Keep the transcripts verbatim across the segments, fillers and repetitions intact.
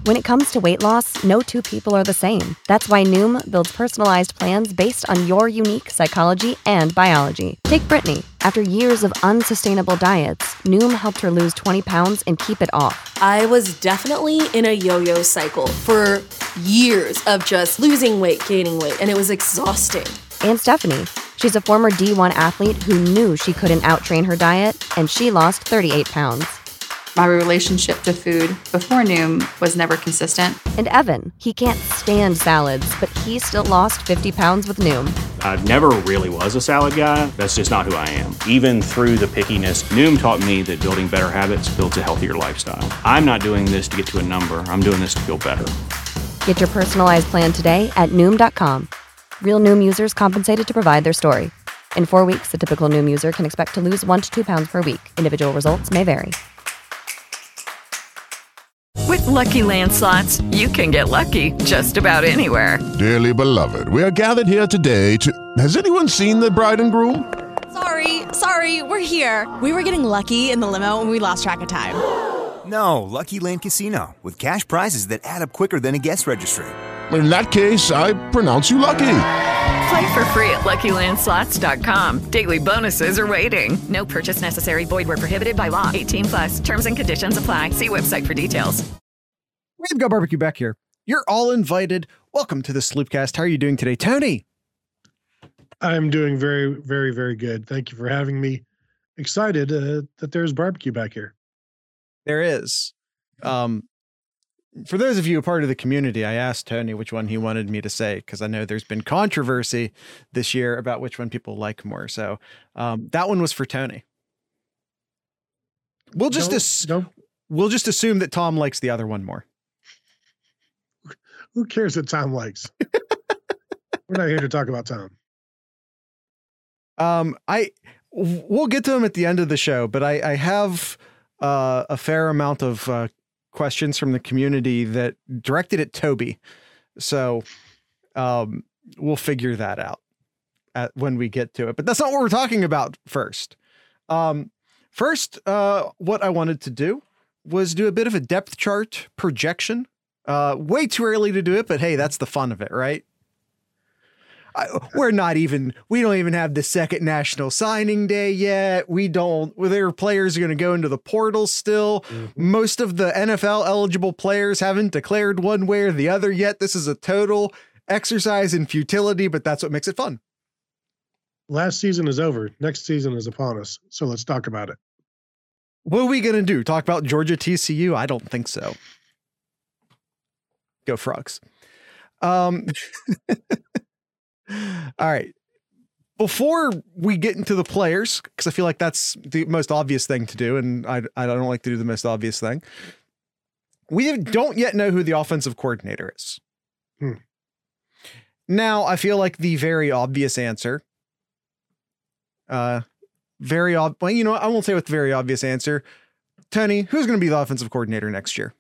When it comes to weight loss, no two people are the same. That's why Noom builds personalized plans based on your unique psychology and biology. Take Brittany. After years of unsustainable diets, Noom helped her lose twenty pounds and keep it off. I was definitely in a yo-yo cycle for years of just losing weight, gaining weight, and it was exhausting. And Stephanie. She's a former D one athlete who knew she couldn't outtrain her diet, and she lost thirty-eight pounds. My relationship to food before Noom was never consistent. And Evan, he can't stand salads, but he still lost fifty pounds with Noom. I never really was a salad guy. That's just not who I am. Even through the pickiness, Noom taught me that building better habits builds a healthier lifestyle. I'm not doing this to get to a number. I'm doing this to feel better. Get your personalized plan today at Noom dot com. Real Noom users compensated to provide their story. In four weeks, the typical Noom user can expect to lose one to two pounds per week. Individual results may vary. With Lucky Land Slots, you can get lucky just about anywhere. Dearly beloved, we are gathered here today to... Has anyone seen the bride and groom? Sorry, sorry, we're here. We were getting lucky in the limo and we lost track of time. No, Lucky Land Casino, with cash prizes that add up quicker than a guest registry. In that case, I pronounce you lucky. Play for free at Lucky Land Slots dot com. Daily bonuses are waiting. No purchase necessary. Void where prohibited by law. eighteen plus. Terms and conditions apply. See website for details. We've got Barbecue back here. You're all invited. Welcome to the Sloopcast. How are you doing today, Tony? I'm doing very, very, very good. Thank you for having me. Excited uh, that there's barbecue back here. There is. Um, for those of you a part of the community, I asked Tony which one he wanted me to say, because I know there's been controversy this year about which one people like more. So um, that one was for Tony. We'll just No, ass- no. we'll just assume that Tom likes the other one more. Who cares what Tom likes? We're not here to talk about Tom. Um, I we'll get to him at the end of the show, but I, I have uh, a fair amount of uh, questions from the community that directed at Toby. So um, we'll figure that out at, when we get to it. But that's not what we're talking about first. Um, first, uh, what I wanted to do was do a bit of a depth chart projection. Uh, way too early to do it, but hey, that's the fun of it, right? I, we're not even, we don't even have the second national signing day yet. We don't, well, their players are going to go into the portal still. Mm-hmm. Most of the N F L eligible players haven't declared one way or the other yet. This is a total exercise in futility, but that's what makes it fun. Last season is over. Next season is upon us. So let's talk about it. What are we going to do? Talk about Georgia T C U? I don't think so. Go Frogs. Um, all right. Before we get into the players, because I feel like that's the most obvious thing to do, and I, I don't like to do the most obvious thing. We don't yet know who the offensive coordinator is. Hmm. Now, I feel like the very obvious answer, uh, very ob- well, you know, I won't say what the very obvious answer. Tony, who's going to be the offensive coordinator next year?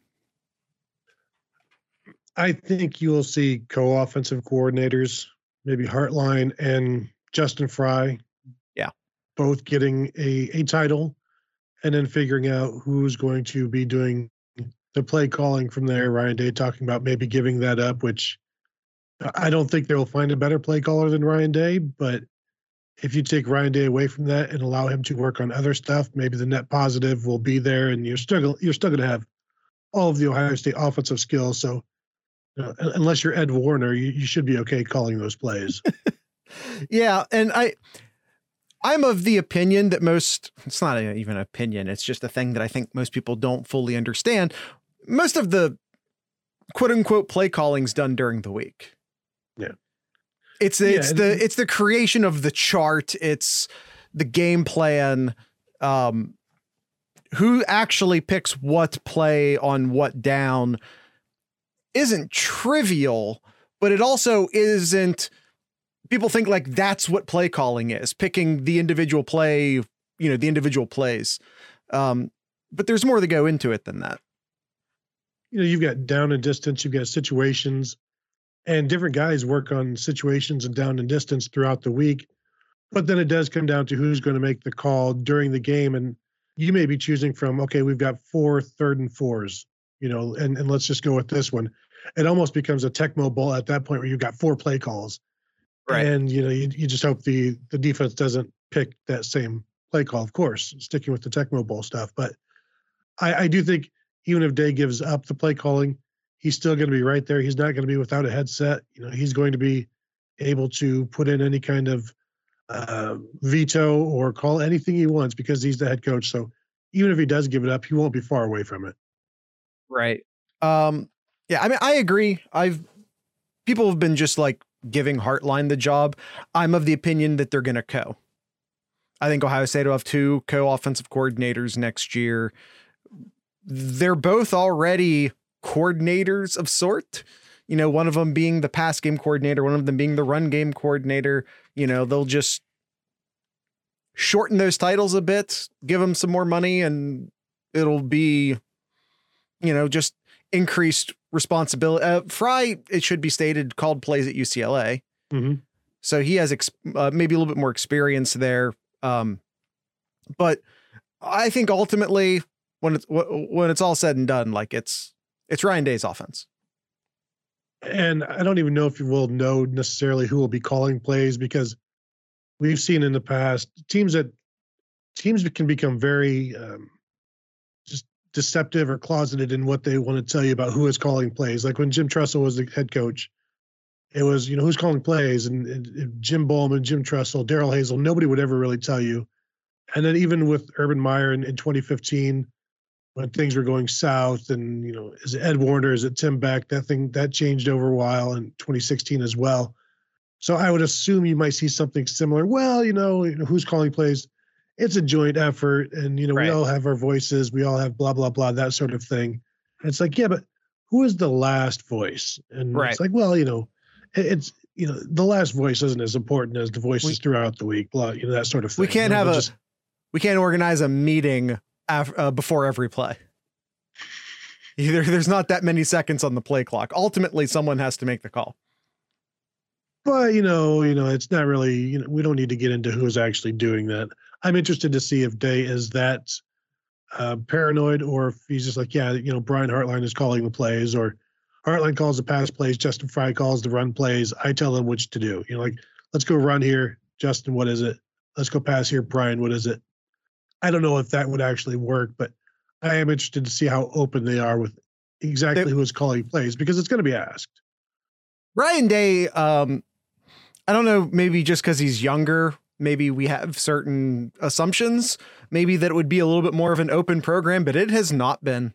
I think you will see co-offensive coordinators, maybe Hartline and Justin Fry. Yeah. Both getting a, a title and then figuring out who's going to be doing the play calling from there. Ryan Day talking about maybe giving that up, which I don't think they'll find a better play caller than Ryan Day. But if you take Ryan Day away from that and allow him to work on other stuff, maybe the net positive will be there, and you're still you're still going to have all of the Ohio State offensive skills. So uh, unless you're Ed Warner, you, you should be okay calling those plays. Yeah, and I I'm of the opinion that most, it's not even an opinion, it's just a thing that I think most people don't fully understand. Most of the quote unquote play calling's done during the week. Yeah. It's the, Yeah, it's the it's the creation of the chart, it's the game plan, um who actually picks what play on what down isn't trivial, but it also isn't. People think like that's what play calling is, picking the individual play, you know, the individual plays. Um, but there's more to go into it than that. You know, you've got down and distance, you've got situations, and different guys work on situations and down and distance throughout the week. But then it does come down to who's going to make the call during the game. And you may be choosing from, okay, we've got four third and fours. you know, and, and let's just go with this one. It almost becomes a Tecmo Bowl at that point where you've got four play calls. Right. And, you know, you, you just hope the, the defense doesn't pick that same play call, of course, sticking with the Tecmo Bowl stuff. But I, I do think even if Day gives up the play calling, he's still going to be right there. He's not going to be without a headset. You know, he's going to be able to put in any kind of uh, veto or call anything he wants because he's the head coach. So even if he does give it up, he won't be far away from it. Right. Um, yeah, I mean, I agree. I've people have been just like giving Hartline the job. I'm of the opinion that they're going to co. I think Ohio State will have two co-offensive coordinators next year. They're both already coordinators of sort. You know, one of them being the pass game coordinator, one of them being the run game coordinator. You know, they'll just shorten those titles a bit, give them some more money, and it'll be, you know, just increased responsibility. Uh, Fry, it should be stated, called plays at U C L A. Mm-hmm. So he has ex- uh, maybe a little bit more experience there. Um, but I think ultimately when it's, when it's all said and done, like it's, it's Ryan Day's offense. And I don't even know if you will know necessarily who will be calling plays because we've seen in the past teams that teams that can become very um, just deceptive or closeted in what they want to tell you about who is calling plays. Like when Jim Tressel was the head coach, it was, you know, who's calling plays and, and, and Jim Bowman, Jim Tressel, Daryl Hazel, nobody would ever really tell you. And then even with Urban Meyer in, in twenty fifteen, when things were going south and, you know, is it Ed Warner, is it Tim Beck, that thing, that changed over a while in twenty sixteen as well. So I would assume you might see something similar. Well, you know, you know who's calling plays? It's a joint effort. And, you know, right. we all have our voices. We all have blah, blah, blah, that sort of thing. And it's like, yeah, but who is the last voice? And right. it's like, well, you know, it, it's, you know, the last voice isn't as important as the voices we, throughout the week, blah, you know, that sort of thing. We can't you know, have a, just, we can't organize a meeting af- uh, before every play. Either there's not that many seconds on the play clock. Ultimately, someone has to make the call. But, you know, you know, it's not really, you know, we don't need to get into who's actually doing that. I'm interested to see if Day is that uh, paranoid or if he's just like, yeah, you know, Brian Hartline is calling the plays or Hartline calls the pass plays, Justin Fry calls the run plays. I tell them which to do. You know, like, let's go run here. Justin, what is it? Let's go pass here. Brian, what is it? I don't know if that would actually work, but I am interested to see how open they are with exactly they, who is calling plays because it's going to be asked. Ryan Day, um, I don't know, maybe just because he's younger, maybe we have certain assumptions, maybe that it would be a little bit more of an open program, but it has not been.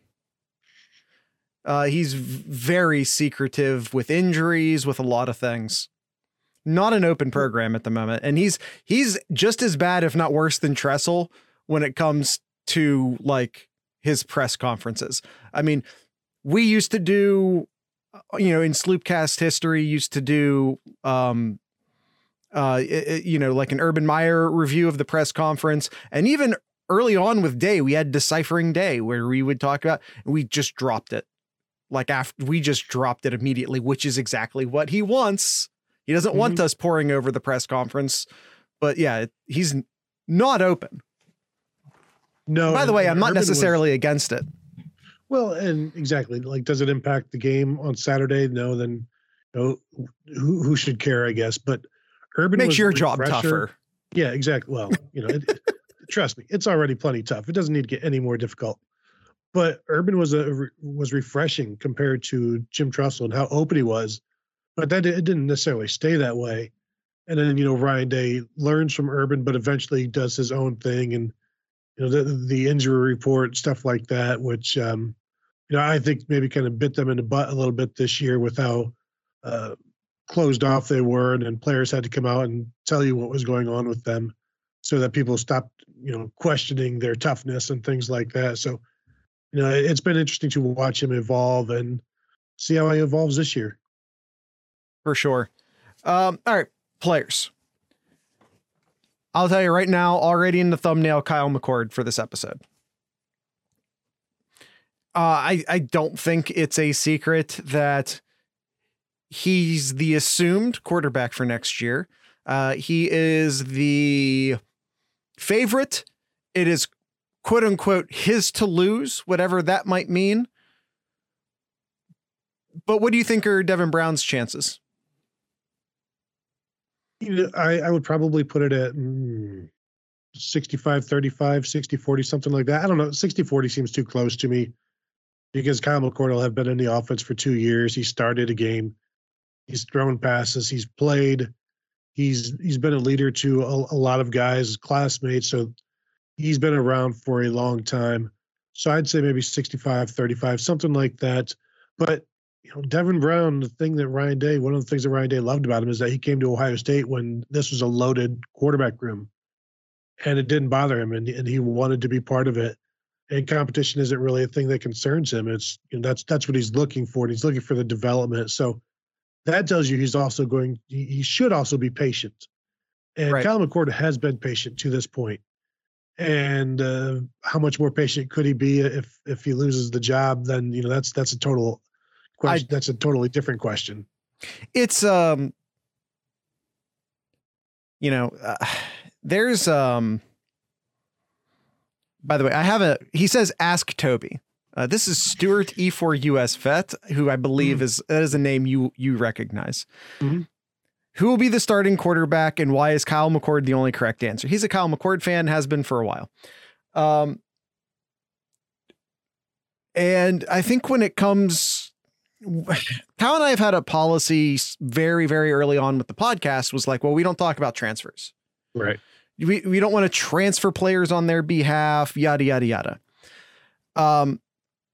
Uh, he's very secretive with injuries, with a lot of things. Not an open program at the moment. And he's he's just as bad, if not worse, than Tressel when it comes to like his press conferences. I mean, we used to do, you know, in Sloopcast history, used to do, um, uh, it, you know, like an Urban Meyer review of the press conference. And even early on with Day, we had Deciphering Day where we would talk about, we just dropped it. Like after we just dropped it immediately, which is exactly what he wants. He doesn't mm-hmm. want us pouring over the press conference, but yeah, he's not open. No. By the way, I'm not Urban necessarily was, against it. Well, and exactly, like, does it impact the game on Saturday? No, then, you know, who who should care, I guess. But Urban makes was your refresher. job tougher. Yeah, exactly. Well, you know, it, trust me, it's already plenty tough. It doesn't need to get any more difficult. But Urban was a was refreshing compared to Jim Tressel and how open he was. But that it didn't necessarily stay that way. And then, you know, Ryan Day learns from Urban, but eventually does his own thing. And, you know, the, the injury report, stuff like that, which, um, you know, I think maybe kind of bit them in the butt a little bit this year with how uh, closed off they were. And, and players had to come out and tell you what was going on with them so that people stopped, you know, questioning their toughness and things like that. So, you know, it's been interesting to watch him evolve and see how he evolves this year. For sure. Um, all right, players. I'll tell you right now, already in the thumbnail, Kyle McCord for this episode. Uh, I, I don't think it's a secret that he's the assumed quarterback for next year. Uh, he is the favorite. It is quote unquote his to lose, whatever that might mean. But what do you think are Devin Brown's chances? You know, I, I would probably put it at mm, sixty-five thirty-five, sixty forty, something like that. I don't know. sixty forty seems too close to me because Kyle McCord will have been in the offense for two years. He started a game. He's thrown passes. He's played. He's he's been a leader to a, a lot of guys, classmates. So he's been around for a long time. So I'd say maybe sixty-five thirty-five, something like that. But you know, Devin Brown, the thing that Ryan Day, one of the things that Ryan Day loved about him is that he came to Ohio State when this was a loaded quarterback room, and it didn't bother him, and, and he wanted to be part of it. And competition isn't really a thing that concerns him. It's you know, that's that's what he's looking for, and he's looking for the development. So that tells you he's also going. He, he should also be patient, and right. Kyle McCord has been patient to this point. And uh, how much more patient could he be if if he loses the job? Then you know that's that's a total. Question. I, that's a totally different question. It's, um, you know, uh, there's, um, by the way, I have a, he says, ask Toby. Uh, this is Stuart E four U S vet, who I believe mm-hmm. is, that is a name you, you recognize. Mm-hmm. Who will be the starting quarterback and why is Kyle McCord the only correct answer? He's a Kyle McCord fan, has been for a while. Um, and I think when it comes, Kyle and I have had a policy very, very early on with the podcast was like, well, we don't talk about transfers. Right. We, we don't want to transfer players on their behalf, yada, yada, yada. Um,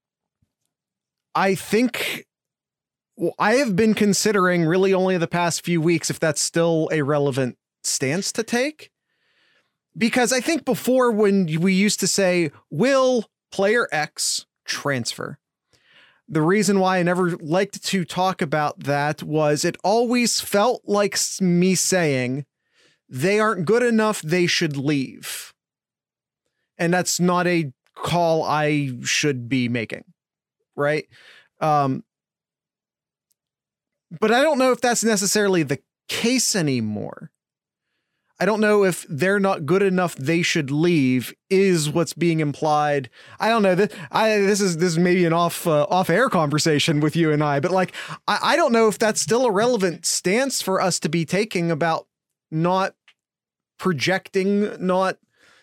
I think well, I have been considering really only the past few weeks if that's still a relevant stance to take. Because I think before when we used to say, will player X transfer? The reason why I never liked to talk about that was it always felt like me saying they aren't good enough. They should leave. And that's not a call I should be making. Right. Um, but I don't know if that's necessarily the case anymore. I don't know if they're not good enough. They should leave is what's being implied. I don't know that I, this is, this is maybe an off, uh, off air conversation with you and I, but like, I, I don't know if that's still a relevant stance for us to be taking about not projecting, not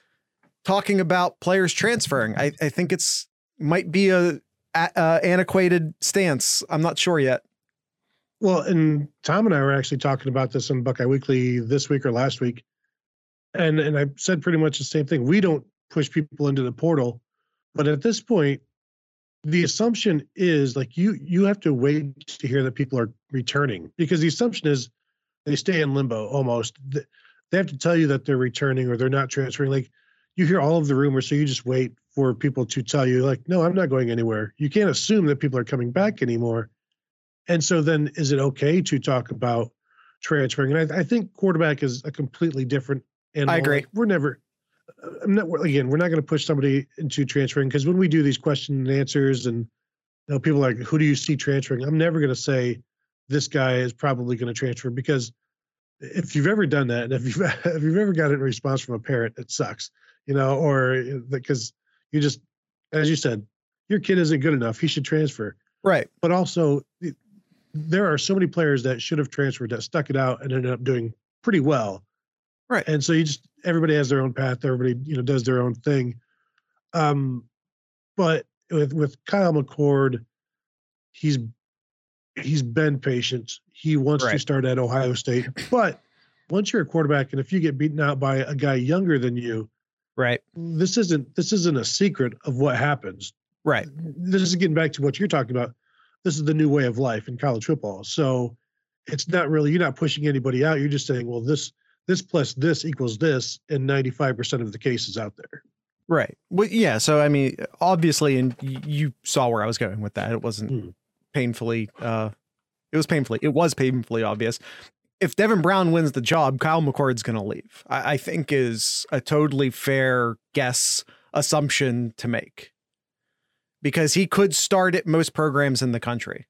talking about players transferring. I, I think it's might be a, a, a antiquated stance. I'm not sure yet. Well, and Tom and I were actually talking about this on Buckeye Weekly this week or last week. And and I said pretty much the same thing. We don't push people into the portal. But at this point, the assumption is like you you have to wait to hear that people are returning, because the assumption is they stay in limbo almost. They have to tell you that they're returning or they're not transferring. Like you hear all of the rumors, so you just wait for people to tell you like, no, I'm not going anywhere. You can't assume that people are coming back anymore. And so then is it okay to talk about transferring? And I, I think quarterback is a completely different animal. I agree. Like we're never, I'm not, again, we're not going to push somebody into transferring, because when we do these question and answers and you know, people are like, who do you see transferring? I'm never going to say this guy is probably going to transfer, because if you've ever done that, and if you've, if you've ever gotten a response from a parent, it sucks, you know, or because you just, as you said, your kid isn't good enough. He should transfer. Right. But also, there are so many players that should have transferred that stuck it out and ended up doing pretty well. Right. And so you just, everybody has their own path. Everybody, you know, does their own thing. Um, but with, with Kyle McCord, he's, he's been patient. He wants right. to start at Ohio State, but once you're a quarterback and if you get beaten out by a guy younger than you, right. This isn't, this isn't a secret of what happens. Right. This is getting back to what you're talking about. This is the new way of life in college football. So it's not really, you're not pushing anybody out. You're just saying, well, this, this plus this equals this in ninety-five percent of the cases out there. Right. Well, yeah. So, I mean, obviously, and you saw where I was going with that. It wasn't hmm. painfully, uh, it was painfully, it was painfully obvious. If Devin Brown wins the job, Kyle McCord's going to leave, I, I think is a totally fair guess assumption to make. Because he could start at most programs in the country.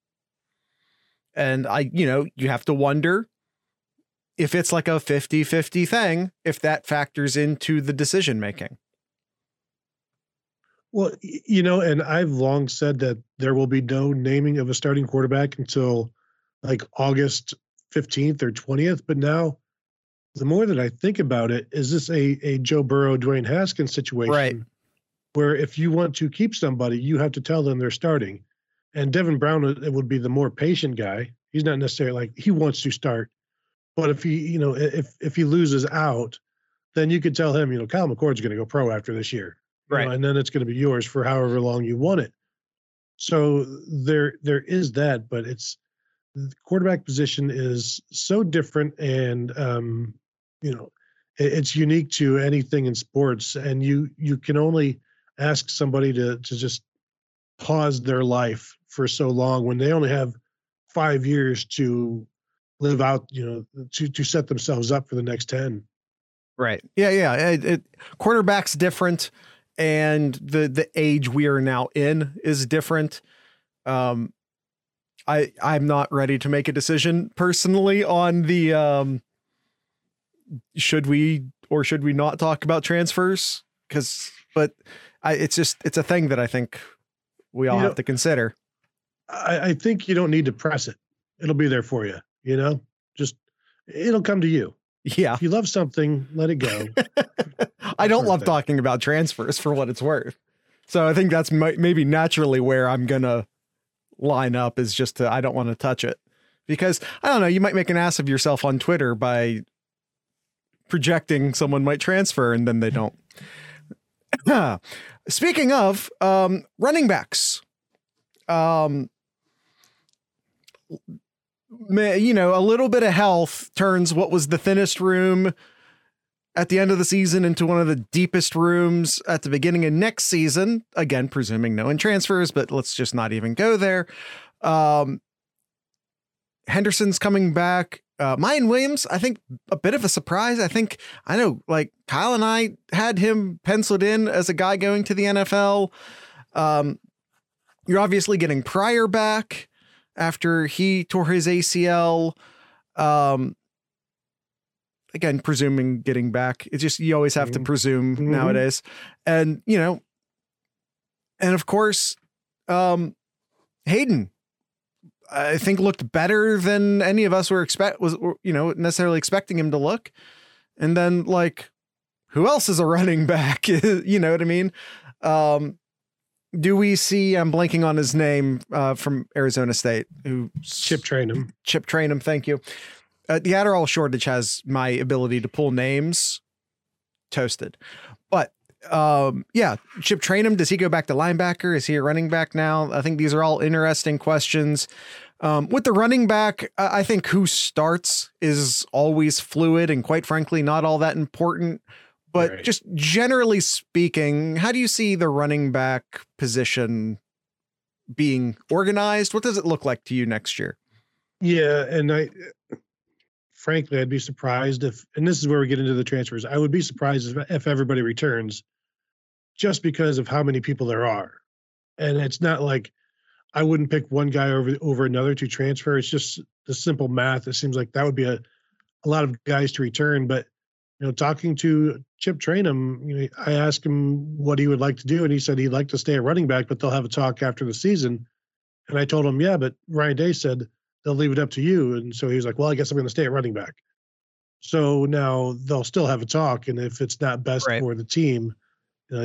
And I, you know, you have to wonder if it's like a fifty fifty thing, if that factors into the decision making. Well, you know, and I've long said that there will be no naming of a starting quarterback until like August fifteenth or twentieth. But now, the more that I think about it, is this a, a Joe Burrow, Dwayne Haskins situation? Right. Where if you want to keep somebody, you have to tell them they're starting. And Devin Brown it would be the more patient guy. He's not necessarily like he wants to start, but if he, you know, if if he loses out, then you could tell him, you know, Kyle McCord's going to go pro after this year, right? You know, and then it's going to be yours for however long you want it. So there there is that, but it's the quarterback position is so different, and um, you know, it, it's unique to anything in sports, and you you can only ask somebody to to just pause their life for so long when they only have five years to live out, you know, to to set themselves up for the next ten. Right. Yeah. Yeah. It, it, quarterback's different, and the the age we are now in is different. Um, I I'm not ready to make a decision personally on the um. Should we or should we not talk about transfers? Because, but I it's just it's a thing that I think we all you have know, to consider. I, I think you don't need to press it. It'll be there for you. You know, just it'll come to you. Yeah. If you love something, let it go. I don't love talking about transfers for what it's worth. So I think that's my, maybe naturally where I'm going to line up is just to, I don't want to touch it because I don't know, you might make an ass of yourself on Twitter by projecting someone might transfer and then they don't. Speaking of um, running backs, um, you know, a little bit of health turns what was the thinnest room at the end of the season into one of the deepest rooms at the beginning of next season. Again, presuming no one transfers, but let's just not even go there. Um, Henderson's coming back. Uh, Mayan Williams, I think a bit of a surprise. I think, I know, like Kyle and I had him penciled in as a guy going to the N F L. Um, you're obviously getting Pryor back after he tore his A C L. Um, again, presuming getting back. It's just, you always have mm-hmm. to presume mm-hmm. nowadays. And, you know, and of course, um, Hayden, I think looked better than any of us were expect was, you know, necessarily expecting him to look. And then like, who else is a running back? You know what I mean? Um, do we see, I'm blanking on his name uh, from Arizona State, who Chip Trainum. Chip Trainum. Thank you. Uh, the Adderall shortage has my ability to pull names toasted, but um, yeah, Chip Trainum, does he go back to linebacker? Is he a running back now? I think these are all interesting questions. Um, with the running back, I think who starts is always fluid and quite frankly, not all that important. But right. just generally speaking, how do you see the running back position being organized? What does it look like to you next year? Yeah. And I, frankly, I'd be surprised if, and this is where we get into the transfers. I would be surprised if, if everybody returns just because of how many people there are. And it's not like I wouldn't pick one guy over, over another to transfer. It's just the simple math. It seems like that would be a, a lot of guys to return, but you know, talking to Chip Trainum, you know, I asked him what he would like to do, and he said he'd like to stay at running back, but they'll have a talk after the season. And I told him, yeah, but Ryan Day said they'll leave it up to you. And so he was like, well, I guess I'm going to stay at running back. So now they'll still have a talk, and if it's not best right. for the team, uh,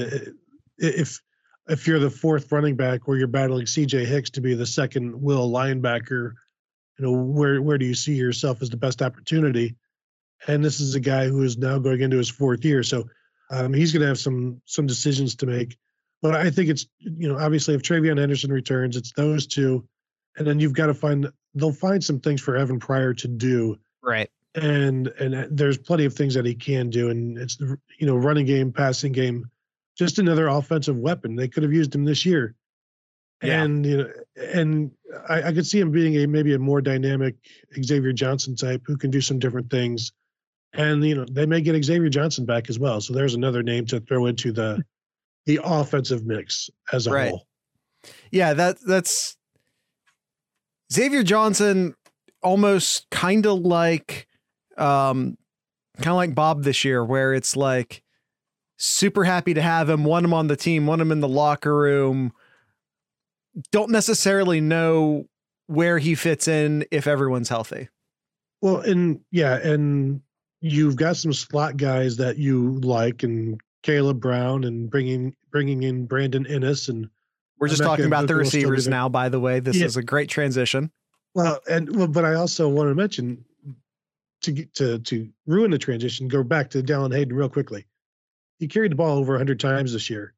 if if you're the fourth running back or you're battling C J Hicks to be the second will linebacker, you know, where where do you see yourself as the best opportunity? And this is a guy who is now going into his fourth year. So um, he's going to have some some decisions to make. But I think it's, you know, obviously if TreVeyon Henderson returns, it's those two. And then you've got to find, they'll find some things for Evan Pryor to do. Right. And and there's plenty of things that he can do. And it's, the you know, running game, passing game, just another offensive weapon. They could have used him this year. Yeah. And, you know, and I, I could see him being a maybe a more dynamic Xavier Johnson type who can do some different things. And, you know, they may get Xavier Johnson back as well. So there's another name to throw into the the offensive mix as a right. whole. Yeah, that that's Xavier Johnson, almost kind of like um kind of like Bob this year, where it's like super happy to have him, want him on the team, want him in the locker room. Don't necessarily know where he fits in if everyone's healthy. Well, and yeah, and you've got some slot guys that you like, and Caleb Brown, and bringing bringing in Brandon Ennis, and we're just Emeka talking about the Egbuka will still be receivers there. now. By the way, this Yeah. is a great transition. Well, and well, but I also want to mention to get to to ruin the transition. Go back to Dallin Hayden real quickly. He carried the ball over one hundred times this year.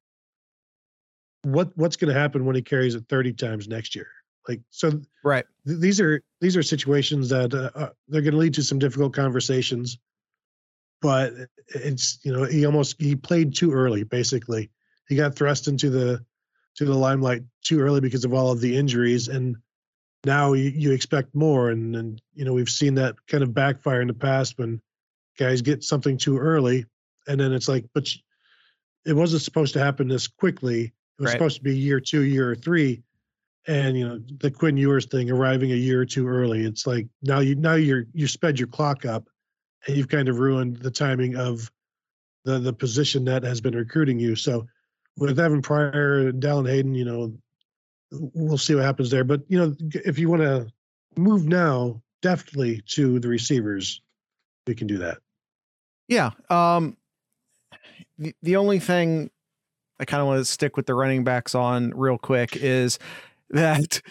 What what's going to happen when he carries it thirty times next year? Like, so right. Th- these are these are situations that uh, uh, they're going to lead to some difficult conversations. But it's, you know, he almost he played too early. Basically, he got thrust into the to the limelight too early because of all of the injuries, and now you, you expect more. And and you know, we've seen that kind of backfire in the past when guys get something too early, and then it's like, but it wasn't supposed to happen this quickly. It was Right. supposed to be year two, year three, and you know, the Quinn Ewers thing, arriving a year too early. It's like now you now you're you sped your clock up, and you've kind of ruined the timing of the the position that has been recruiting you. So with Evan Pryor, Dallin Hayden, you know, we'll see what happens there. But you know, if you want to move now, definitely to the receivers, we can do that. Yeah. Um, the, the only thing I kind of want to stick with the running backs on real quick is that,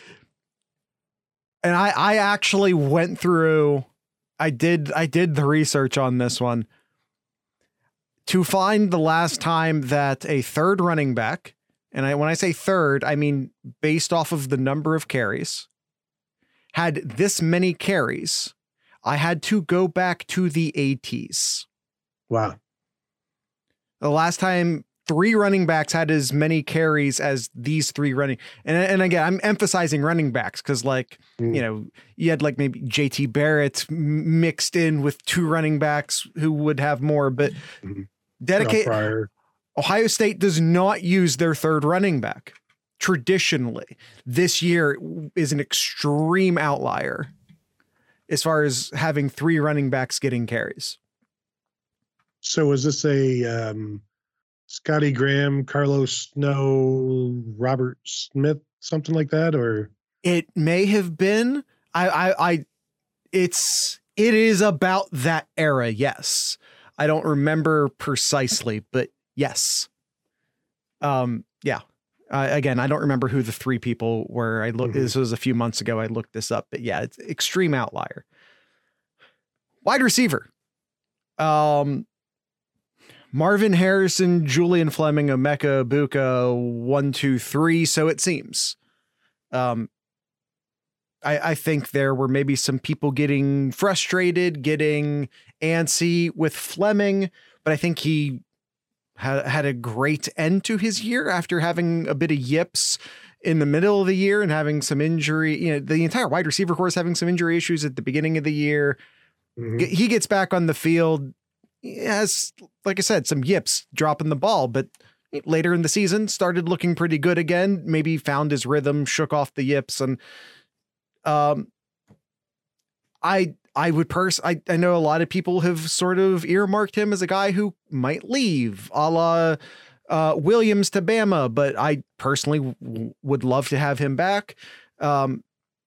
and I, I actually went through, I did, I did the research on this one to find the last time that a third running back, and I, when I say third, I mean, based off of the number of carries, had this many carries. I had to go back to the eighties. Wow. The last time three running backs had as many carries as these three running. And, and again, I'm emphasizing running backs because, like, mm. you know, you had like maybe J T Barrett m- mixed in with two running backs who would have more, but mm-hmm. dedicate. Ohio State does not use their third running back traditionally. This year is an extreme outlier as far as having three running backs getting carries. So is this a um, Scotty Graham, Carlos Snow, Robert Smith, something like that? Or it may have been, I, I, I, it's, it is about that era. Yes. I don't remember precisely, but yes. Um, yeah. Uh, again, I don't remember who the three people were. I looked, mm-hmm. this was a few months ago. I looked this up, but yeah, it's extreme outlier. Wide receiver. Um, Marvin Harrison, Julian Fleming, Emeka Egbuka, one, two, three. So it seems. Um, I, I think there were maybe some people getting frustrated, getting antsy with Fleming, but I think he had, had a great end to his year after having a bit of yips in the middle of the year and having some injury. You know, the entire wide receiver course having some injury issues at the beginning of the year. Mm-hmm. He gets back on the field. He has, like I said, some yips dropping the ball, but later in the season started looking pretty good again. Maybe found his rhythm, shook off the yips, and um, I I would pers I I know a lot of people have sort of earmarked him as a guy who might leave, a la uh, Williams to Bama, but I personally w- would love to have him back. Um,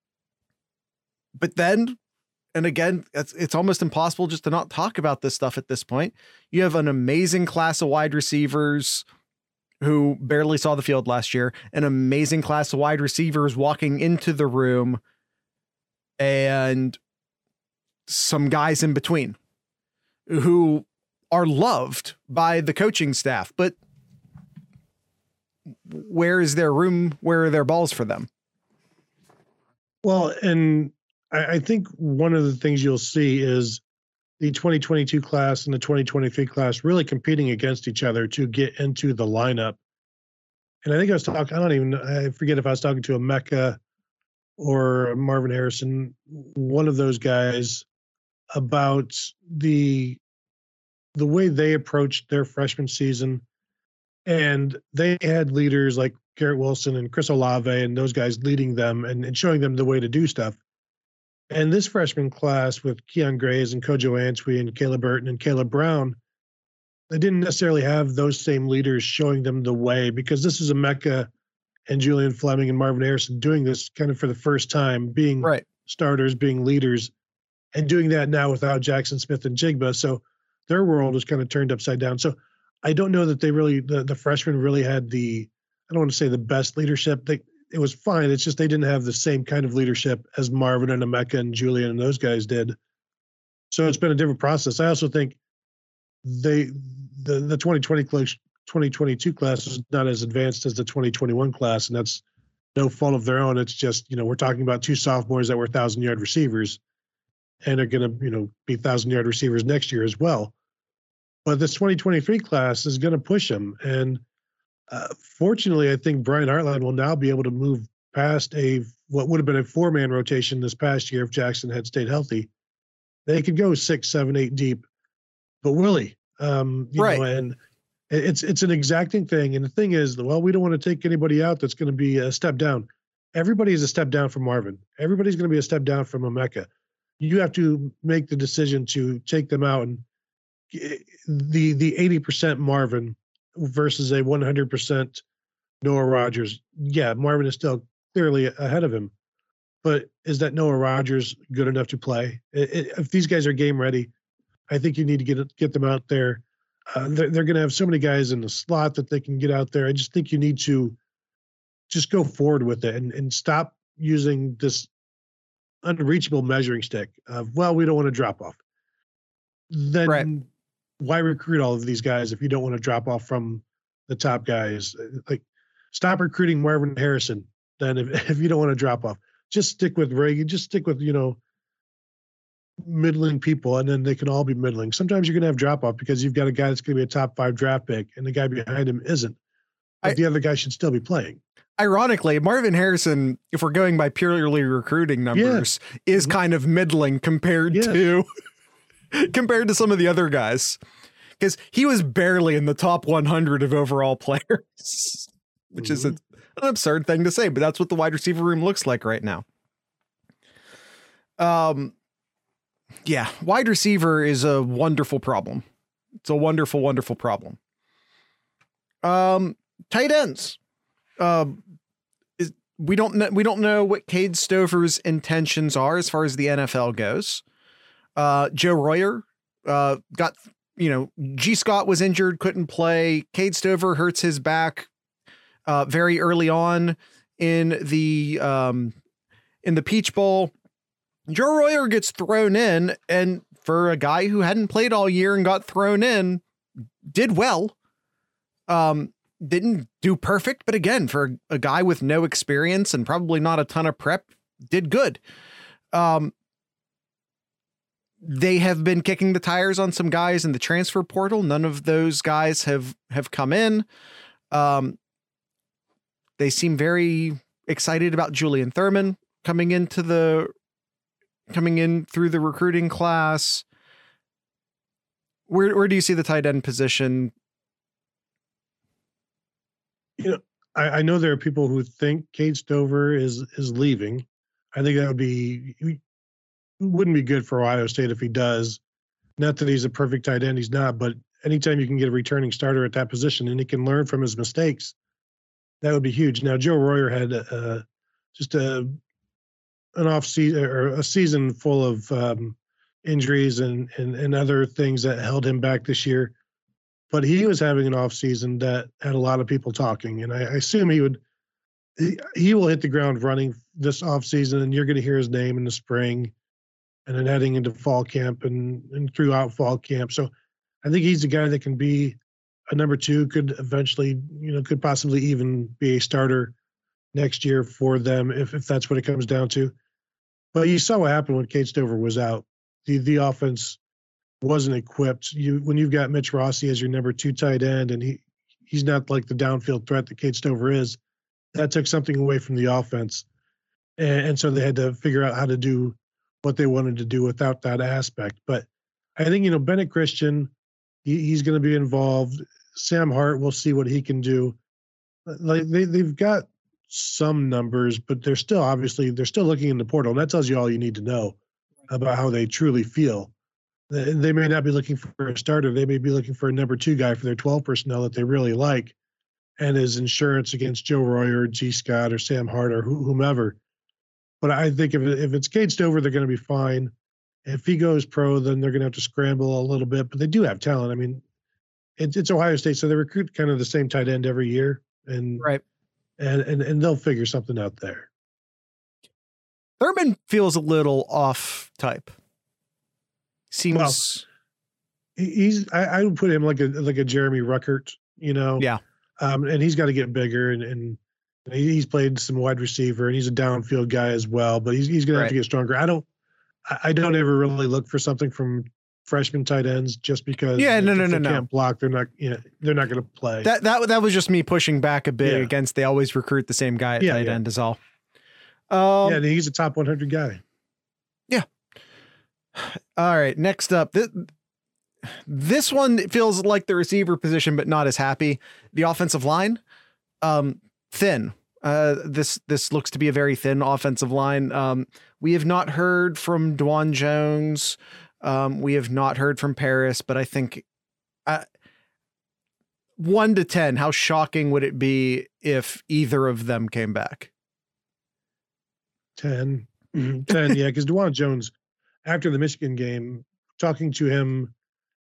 but then. And again, it's, it's almost impossible just to not talk about this stuff at this point. You have an amazing class of wide receivers who barely saw the field last year, an amazing class of wide receivers walking into the room, and some guys in between who are loved by the coaching staff. But where is their room? Where are their balls for them? Well, and I think one of the things you'll see is the twenty twenty-two class and the twenty twenty-three class really competing against each other to get into the lineup. And I think I was talking, I don't even, I forget if I was talking to Emeka or Marvin Harrison, one of those guys, about the, the way they approached their freshman season. And they had leaders like Garrett Wilson and Chris Olave and those guys leading them and, and showing them the way to do stuff. And this freshman class with Keon Grays and Kojo Antwi and Caleb Burton and Caleb Brown, they didn't necessarily have those same leaders showing them the way, because this is Emeka and Julian Fleming and Marvin Harrison doing this kind of for the first time, being right. starters, being leaders, and doing that now without Jackson Smith and Jigba. So their world was kind of turned upside down. So I don't know that they really, the, the freshmen really had the, I don't want to say the best leadership. They, it was fine. It's just they didn't have the same kind of leadership as Marvin and Emeka and Julian and those guys did. So it's been a different process. I also think they, the, the twenty twenty class, twenty twenty-two class is not as advanced as the twenty twenty-one class, and that's no fault of their own. It's just, you know, we're talking about two sophomores that were thousand yard receivers and are going to, you know, be thousand yard receivers next year as well. But this twenty twenty-three class is going to push them. And uh, fortunately, I think Brian Hartline will now be able to move past a, what would have been a four man rotation this past year if Jackson had stayed healthy. They could go six, seven, eight deep, but Willie, um, you right. know, and it's, it's an exacting thing. And the thing is, well, we don't want to take anybody out that's going to be a step down. Everybody is a step down from Marvin. Everybody's going to be a step down from Emeka. You have to make the decision to take them out, and the the eighty percent Marvin versus a one hundred percent Noah Rogers. Yeah, Marvin is still clearly ahead of him, but is that Noah Rogers good enough to play? It, it, if these guys are game ready, I think you need to get get them out there. Uh, they're they're going to have so many guys in the slot that they can get out there. I just think you need to just go forward with it and, and stop using this unreachable measuring stick of, well, we don't want to drop off. Then right. Why recruit all of these guys if you don't want to drop off from the top guys? Like, stop recruiting Marvin Harrison then if, if you don't want to drop off. Just stick with Reagan. Just stick with, you know, middling people, and then they can all be middling. Sometimes you're going to have drop off because you've got a guy that's going to be a top five draft pick and the guy behind him isn't. But I, the other guy should still be playing. Ironically, Marvin Harrison, if we're going by purely recruiting numbers, yeah. is kind of middling compared yeah. to compared to some of the other guys, because he was barely in the top one hundred of overall players, which mm-hmm. is a, an absurd thing to say, but that's what the wide receiver room looks like right now. Um, yeah, wide receiver is a wonderful problem. It's a wonderful, wonderful problem. Um, tight ends. Um, is, we don't know, we don't know what Cade Stover's intentions are as far as the N F L goes. Uh, Joe Royer, uh, got, you know, G Scott was injured, couldn't play. Cade Stover hurts his back, uh, very early on in the, um, in the Peach Bowl. Joe Royer gets thrown in, and for a guy who hadn't played all year and got thrown in, did well. Um, didn't do perfect, but again, for a guy with no experience and probably not a ton of prep, did good. Um, they have been kicking the tires on some guys in the transfer portal. None of those guys have, have come in. Um, they seem very excited about Julian Thurman coming into the, coming in through the recruiting class. Where, where do you see the tight end position? You know, I, I know there are people who think Cade Stover is is leaving. I think that would be wouldn't be good for Ohio State if he does. Not that he's a perfect tight end, he's not. But anytime you can get a returning starter at that position and he can learn from his mistakes, that would be huge. Now, Joe Royer had uh, just a an off season or a season full of um, injuries and, and and other things that held him back this year. But he was having an off season that had a lot of people talking, and I, I assume he would. He, he will hit the ground running this off season, and you're going to hear his name in the spring, and then heading into fall camp and and throughout fall camp. So, I think he's the guy that can be a number two. Could eventually, you know, could possibly even be a starter next year for them if if that's what it comes down to. But you saw what happened when Cade Stover was out. The the offense wasn't equipped. You when you've got Mitch Rossi as your number two tight end, and he he's not like the downfield threat that Cade Stover is, that took something away from the offense, and, and so they had to figure out how to do what they wanted to do without that aspect. But I think, you know, Bennett Christian, he, he's going to be involved. Sam Hart, we'll see what he can do. Like they they've got some numbers, but they're still obviously they're still looking in the portal, and that tells you all you need to know about how they truly feel. They may not be looking for a starter. They may be looking for a number two guy for their twelve personnel that they really like, and as insurance against Joe Royer, G. Scott, or Sam Hart, or whomever. But I think if, if it's Cade Stover, they're going to be fine. If he goes pro, then they're going to have to scramble a little bit. But they do have talent. I mean, it, it's Ohio State, so they recruit kind of the same tight end every year, and right, and and and they'll figure something out there. Thurman feels a little off type. Seems well, he's I, I would put him like a like a Jeremy Ruckert, you know. Yeah. Um, and he's got to get bigger, and and he's played some wide receiver, and he's a downfield guy as well. But he's he's gonna have right. to get stronger. I don't I don't ever really look for something from freshman tight ends just because yeah no no no they no can't block. They're not you know they're not going to play. That that that was just me pushing back a bit yeah. against. They always recruit the same guy at yeah, tight yeah. end is all. Um, yeah, and he's a top one hundred guy. Yeah. All right. Next up, this, this one feels like the receiver position, but not as happy. The offensive line, um, thin. Uh, this this looks to be a very thin offensive line. Um, we have not heard from Dwan Jones. Um, we have not heard from Paris, but I think uh, one to ten. How shocking would it be if either of them came back? ten. ten, yeah, because Dwan Jones, after the Michigan game, talking to him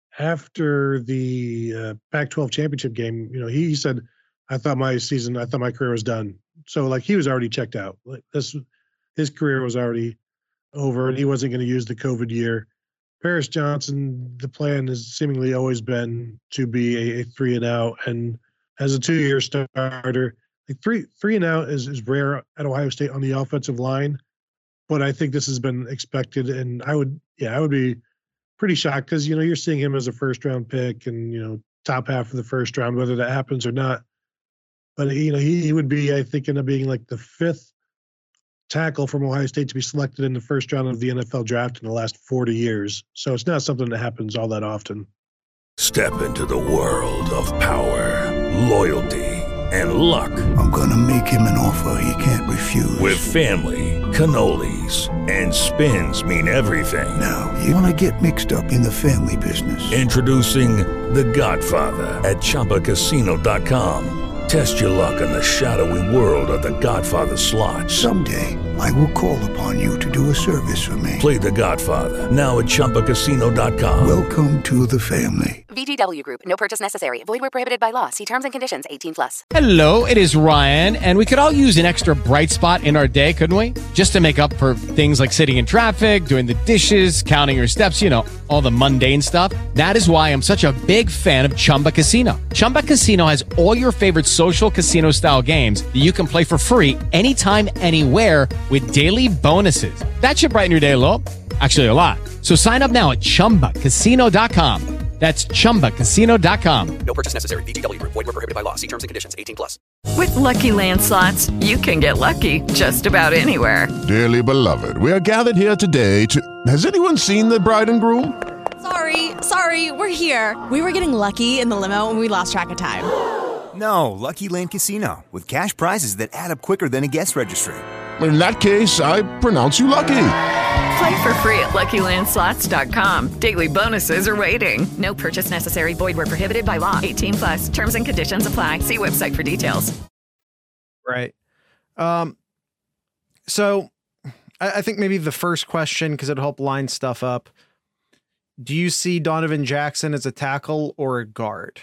after the uh, Pac twelve championship game, you know, he, he said, I thought my season, I thought my career was done. So, like, he was already checked out. Like, this, his career was already over, and he wasn't going to use the COVID year. Paris Johnson, the plan has seemingly always been to be a, a three and out, and as a two-year starter, like three three and out is, is rare at Ohio State on the offensive line. But I think this has been expected, and I would, yeah, I would be pretty shocked because, you know, you're seeing him as a first round pick and, you know, top half of the first round, whether that happens or not. But, you know, he, he would be, I think, end up being like the fifth tackle from Ohio State to be selected in the first round of the N F L draft in the last forty years. So it's not something that happens all that often. Step into the world of power, loyalty, and luck. I'm going to make him an offer he can't refuse. With family, cannolis, and spins mean everything. Now, you want to get mixed up in the family business. Introducing The Godfather at Chumba Casino dot com. Test your luck in the shadowy world of The Godfather slot. Someday, I will call upon you to do a service for me. Play The Godfather, now at Chumba Casino dot com. Welcome to the family. V G W Group. No purchase necessary. Void where prohibited by law. See terms and conditions. eighteen plus. Hello, it is Ryan, and we could all use an extra bright spot in our day, couldn't we? Just to make up for things like sitting in traffic, doing the dishes, counting your steps, you know, all the mundane stuff. That is why I'm such a big fan of Chumba Casino. Chumba Casino has all your favorite social casino-style games that you can play for free anytime, anywhere with daily bonuses. That should brighten your day a little. Actually, a lot. So sign up now at Chumba Casino dot com. That's Chumba Casino dot com. No purchase necessary. V G W Group. Void where prohibited by law. See terms and conditions. eighteen plus. With Lucky Land Slots, you can get lucky just about anywhere. Dearly beloved, we are gathered here today to... Has anyone seen the bride and groom? Sorry, sorry, we're here. We were getting lucky in the limo and we lost track of time. No, Lucky Land Casino, with cash prizes that add up quicker than a guest registry. In that case, I pronounce you lucky. Play for free at Lucky Land Slots dot com. Daily bonuses are waiting. No purchase necessary. Void where prohibited by law. eighteen plus. Terms and conditions apply. See website for details. Right. Um. So, I, I think maybe the first question, because it'll help line stuff up. Do you see Donovan Jackson as a tackle or a guard?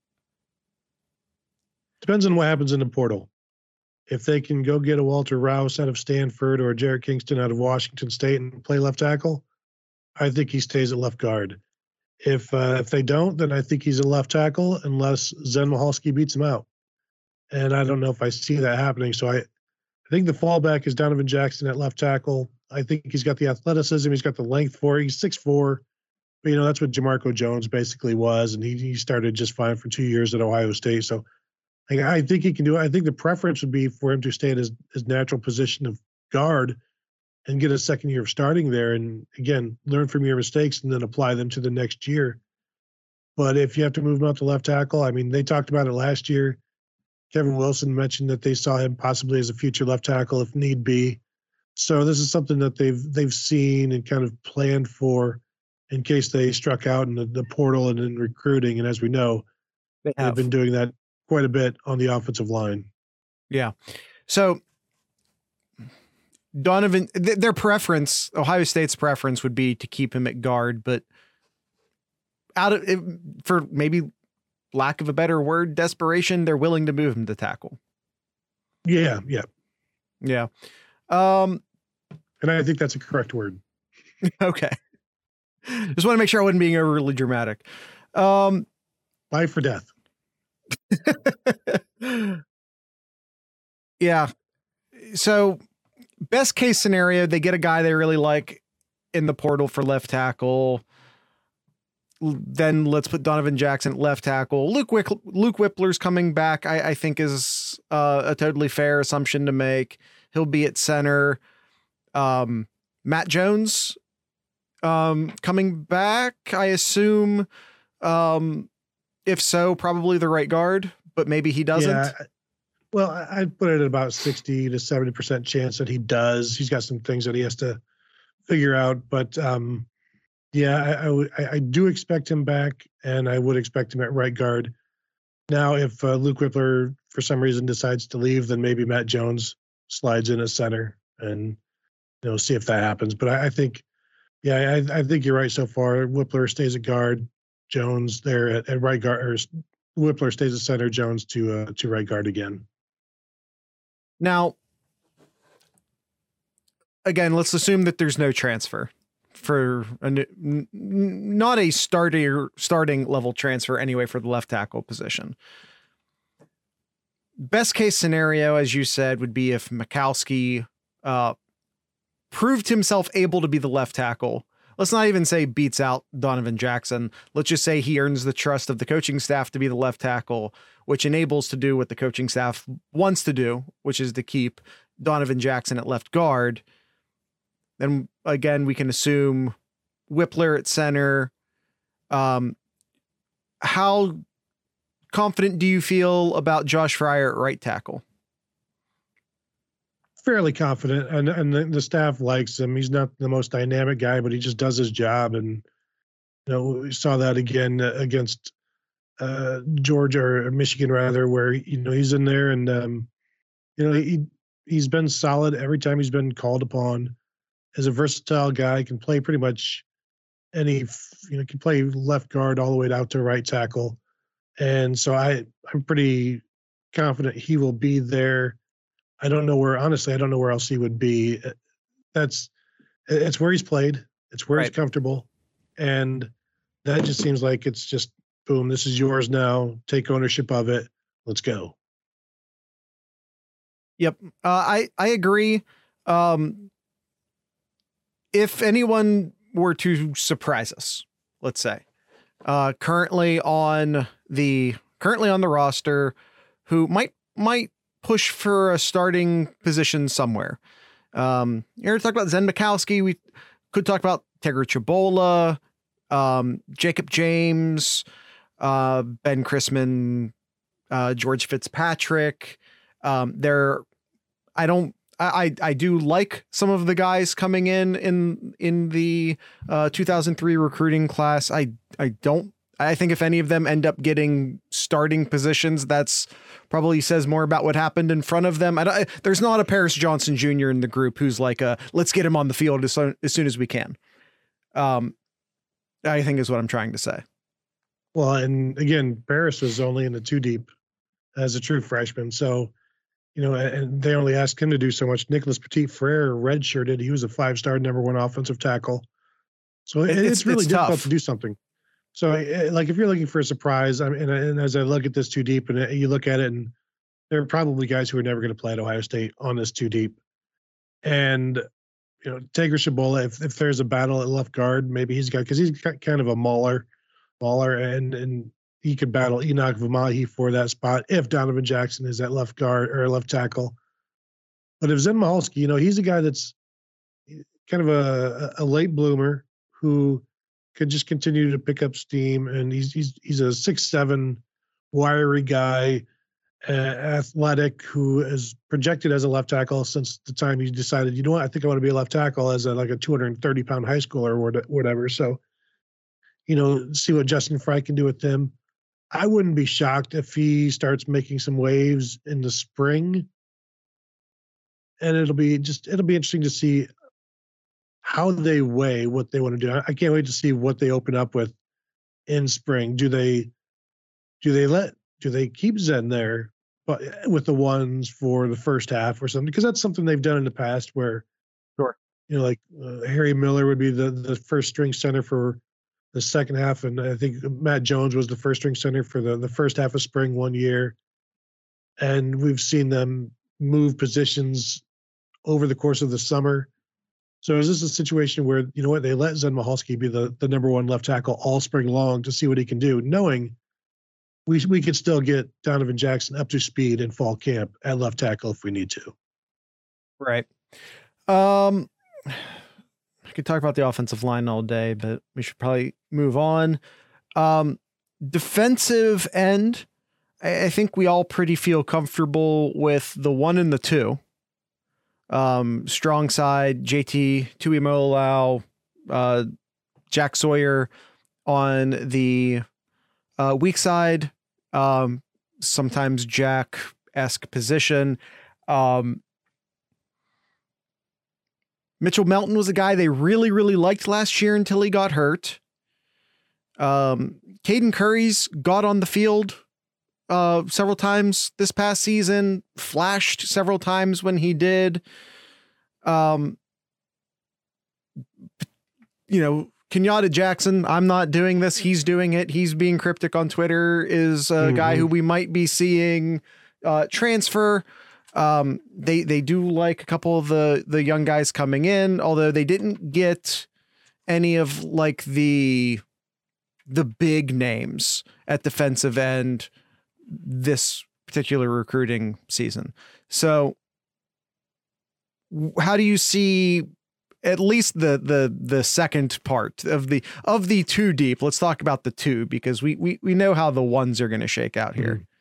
Depends on what happens in the portal. If they can go get a Walter Rouse out of Stanford or a Jarrett Kingston out of Washington State and play left tackle, I think he stays at left guard. If uh, if they don't, then I think he's a left tackle unless Zen Mahalski beats him out. And I don't know if I see that happening. So I, I think the fallback is Donovan Jackson at left tackle. I think he's got the athleticism. He's got the length for it. He's six foot four. But, you know, that's what Jamarco Jones basically was. And he, he started just fine for two years at Ohio State. So I think he can do it. I think the preference would be for him to stay at his, his natural position of guard and get a second year of starting there. And again, learn from your mistakes and then apply them to the next year. But if you have to move him out to left tackle, I mean, they talked about it last year. Kevin Wilson mentioned that they saw him possibly as a future left tackle if need be. So this is something that they've, they've seen and kind of planned for. in case they struck out in the, the portal and in recruiting. And as we know, they have have been doing that quite a bit on the offensive line. Yeah. So Donovan, th- their preference, Ohio State's preference would be to keep him at guard, but out of, for maybe lack of a better word, desperation, they're willing to move him to tackle. Yeah. Yeah. Yeah. Um, and I think that's a correct word. Okay. Just want to make sure I wasn't being overly dramatic. Um, Life or death. Yeah. So best case scenario, they get a guy they really like in the portal for left tackle. Then let's put Donovan Jackson at left tackle. Luke Wick, Luke Whippler's coming back. I, I think is uh, a totally fair assumption to make. He'll be at center. Um, Matt Jones um, coming back, I assume. Um, if so, probably the right guard, but maybe he doesn't. Yeah. Well, I'd put it at about sixty to seventy percent chance that he does. He's got some things that he has to figure out, but um, yeah, I, I, w- I, I do expect him back, and I would expect him at right guard. Now, if uh, Luke Whippler, for some reason, decides to leave, then maybe Matt Jones slides in at center and, you know, see if that happens. But I, I think, yeah, I, I think you're right so far. Whippler stays at guard, Jones there at, at right guard, or Whippler stays at center, Jones to uh, to right guard again. Now, again, let's assume that there's no transfer for a, n- not a starter starting level transfer anyway for the left tackle position. Best case scenario, as you said, would be if Mikowski uh, proved himself able to be the left tackle. Let's not even say beats out Donovan Jackson. Let's just say he earns the trust of the coaching staff to be the left tackle, which enables to do what the coaching staff wants to do, which is to keep Donovan Jackson at left guard. Then again, we can assume Whippler at center. Um, how confident do you feel about Josh Fryer at right tackle? Fairly confident, and and the, the staff likes him. He's not the most dynamic guy, but he just does his job. And you know, we saw that again against uh, Georgia or Michigan, rather, where you know he's in there, and um, you know he he's been solid every time he's been called upon. As a versatile guy, can play pretty much any. You know, can play left guard all the way out to right tackle, and so I I'm pretty confident he will be there. I don't know where, honestly, I don't know where else he would be. That's, it's where he's played. It's where right. he's comfortable. And that just seems like it's just, boom, this is yours now. Take ownership of it. Let's go. Yep. Uh, I, I agree. Um, if anyone were to surprise us, let's say, uh, currently on the, currently on the roster who might, might, push for a starting position somewhere. Um, you talk about Zen Mikowski. We could talk about Tegra Chabola, um, Jacob James, uh, Ben Chrisman, uh, George Fitzpatrick. Um, there, I don't, I, I do like some of the guys coming in, in, in the, uh, two thousand three recruiting class. I, I don't, I think if any of them end up getting starting positions, that's probably says more about what happened in front of them. I don't, there's not a Paris Johnson Junior in the group who's like, a, let's get him on the field as soon, as soon as we can. Um, I think is what I'm trying to say. Well, and again, Paris was only in the two deep as a true freshman. So, you know, and they only asked him to do so much. Nicholas Petit-Frere redshirted. He was a five-star number one offensive tackle. So it's, it's really it's difficult tough. to do something. So, like, if you're looking for a surprise, I mean, and, and as I look at this two deep, and you look at it, and there are probably guys who are never going to play at Ohio State on this two deep. And, you know, Tegra Chabola, if, if there's a battle at left guard, maybe he's got, because he's got kind of a mauler, mauler, and and he could battle Enoch Vamahi for that spot if Donovan Jackson is at left guard or left tackle. But if Zen Mahalski, you know, he's a guy that's kind of a, a late bloomer who could just continue to pick up steam, and he's he's he's a six seven, wiry guy, uh, athletic, who is projected as a left tackle since the time he decided, you know what, I think I want to be a left tackle as a, like a two hundred thirty pound high schooler or whatever. So you know, see what Justin Fry can do with them. I wouldn't be shocked if he starts making some waves in the spring. And it'll be just, it'll be interesting to see how they weigh what they want to do. I can't wait to see what they open up with in spring. Do they, do they let, do they keep Zen there, but with the ones for the first half or something? Because that's something they've done in the past where, sure, you know, like uh, Harry Miller would be the, the first string center for the second half. And I think Matt Jones was the first string center for the, the first half of spring one year. And we've seen them move positions over the course of the summer. So is this a situation where, you know what, they let Zen Michalski be the, the number one left tackle all spring long to see what he can do, knowing we we could still get Donovan Jackson up to speed in fall camp at left tackle if we need to. Right. Um, I could talk about the offensive line all day, but we should probably move on. Um, defensive end, I, I think we all pretty feel comfortable with the one and the two. Um, strong side, J T, Tuimoloau, uh, Jack Sawyer. On the uh, weak side, um, sometimes Jack-esque position. Um, Mitchell Melton was a guy they really, really liked last year until he got hurt. Um, Caden Curry's got on the field uh, several times this past season, flashed several times when he did. Um, you know, Kenyatta Jackson, I'm not doing this. He's doing it. He's being cryptic on Twitter, is a mm-hmm. guy who we might be seeing uh, transfer. Um, they, they do like a couple of the, the young guys coming in, although they didn't get any of like the, the big names at defensive end this particular recruiting season. So how do you see at least the, the, the second part of the, of the two deep? Let's talk about the two, because we, we, we know how the ones are going to shake out here. Mm-hmm.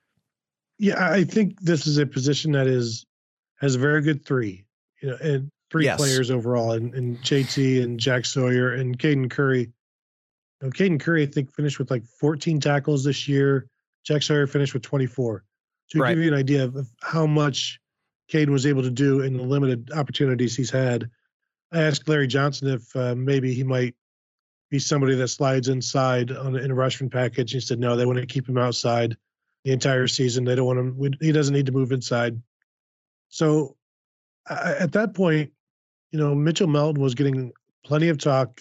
Yeah, I think this is a position that is has a very good three, you know, and three yes. players overall, and, and J T and Jack Sawyer and Caden Curry. You know, Caden Curry, I think, finished with like fourteen tackles this year. Jack Sawyer finished with twenty-four. So to right. give you an idea of, of how much Caden was able to do in the limited opportunities he's had. I asked Larry Johnson if uh, maybe he might be somebody that slides inside on in a rushman package. He said no, they want to keep him outside the entire season. They don't want him. He doesn't need to move inside. So uh, at that point, you know, Mitchell Melton was getting plenty of talk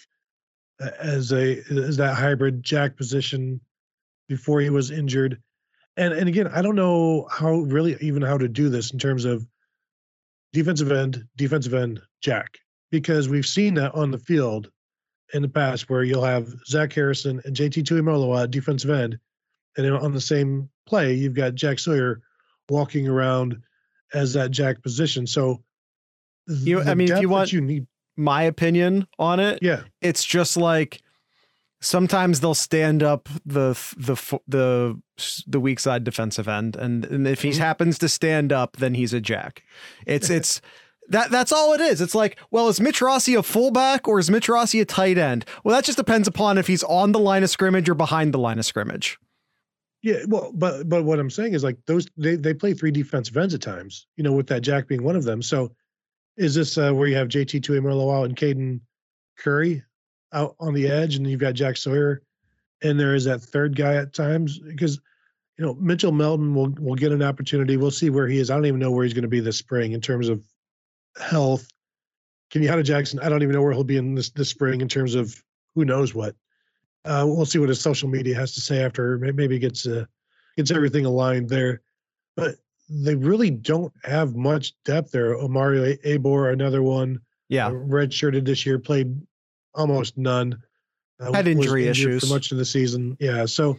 as a as that hybrid jack position before he was injured. And and again, I don't know how really even how to do this in terms of defensive end, defensive end, jack, because we've seen that on the field in the past where you'll have Zach Harrison and J T Tuimoloau at defensive end, and then on the same play, you've got Jack Sawyer walking around as that jack position. So, you, I mean, if you want you need my opinion on it, yeah, it's just like sometimes they'll stand up the the the the weak side defensive end, and, and if he mm-hmm. happens to stand up, then he's a jack. It's it's. That that's all it is. It's like, well, is Mitch Rossi a fullback or is Mitch Rossi a tight end? Well, that just depends upon if he's on the line of scrimmage or behind the line of scrimmage. Yeah, well, but but what I'm saying is like those they they play three defensive ends at times, you know, with that jack being one of them. So is this uh, where you have J T Tuimoloau and Caden Curry out on the edge, and you've got Jack Sawyer, and there is that third guy at times? Because, you know, Mitchell Melton will will get an opportunity. We'll see where he is. I don't even know where he's going to be this spring in terms of health. Kenyatta Jackson, I don't even know where he'll be in this this spring in terms of who knows what. Uh, we'll see what his social media has to say after maybe gets uh, gets everything aligned there. But they really don't have much depth there. Omario Abor, another one, yeah, uh, redshirted this year, played almost none. Uh, Had injury issues for much of the season. Yeah, so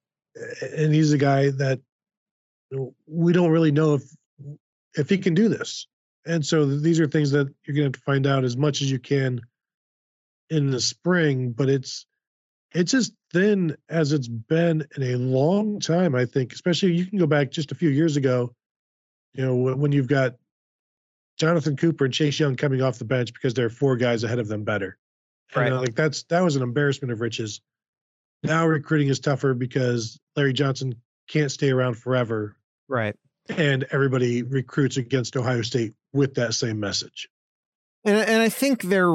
and he's a guy that you know, we don't really know if if he can do this. And so these are things that you're going to have to find out as much as you can in the spring. But it's it's as thin as it's been in a long time, I think. Especially you can go back just a few years ago, you know, when you've got Jonathan Cooper and Chase Young coming off the bench because there are four guys ahead of them better. And Right. uh, like that's that was an embarrassment of riches. Now recruiting is tougher because Larry Johnson can't stay around forever. Right. And everybody recruits against Ohio State with that same message. And and I think they're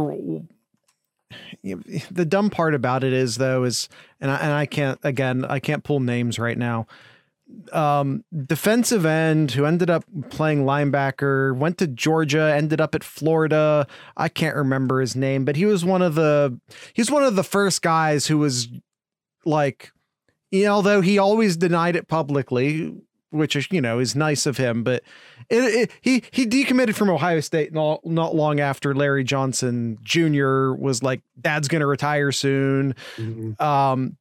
the dumb part about it is though is and I, and I can't again I can't pull names right now. Um, defensive end who ended up playing linebacker, went to Georgia, ended up at Florida. I can't remember his name, but he was one of the he's one of the first guys who was like, you know, although he always denied it publicly, which is, you know, is nice of him, but it, it, he he decommitted from Ohio State not, not long after Larry Johnson Junior was like, Dad's going to retire soon. Mm-hmm. Um,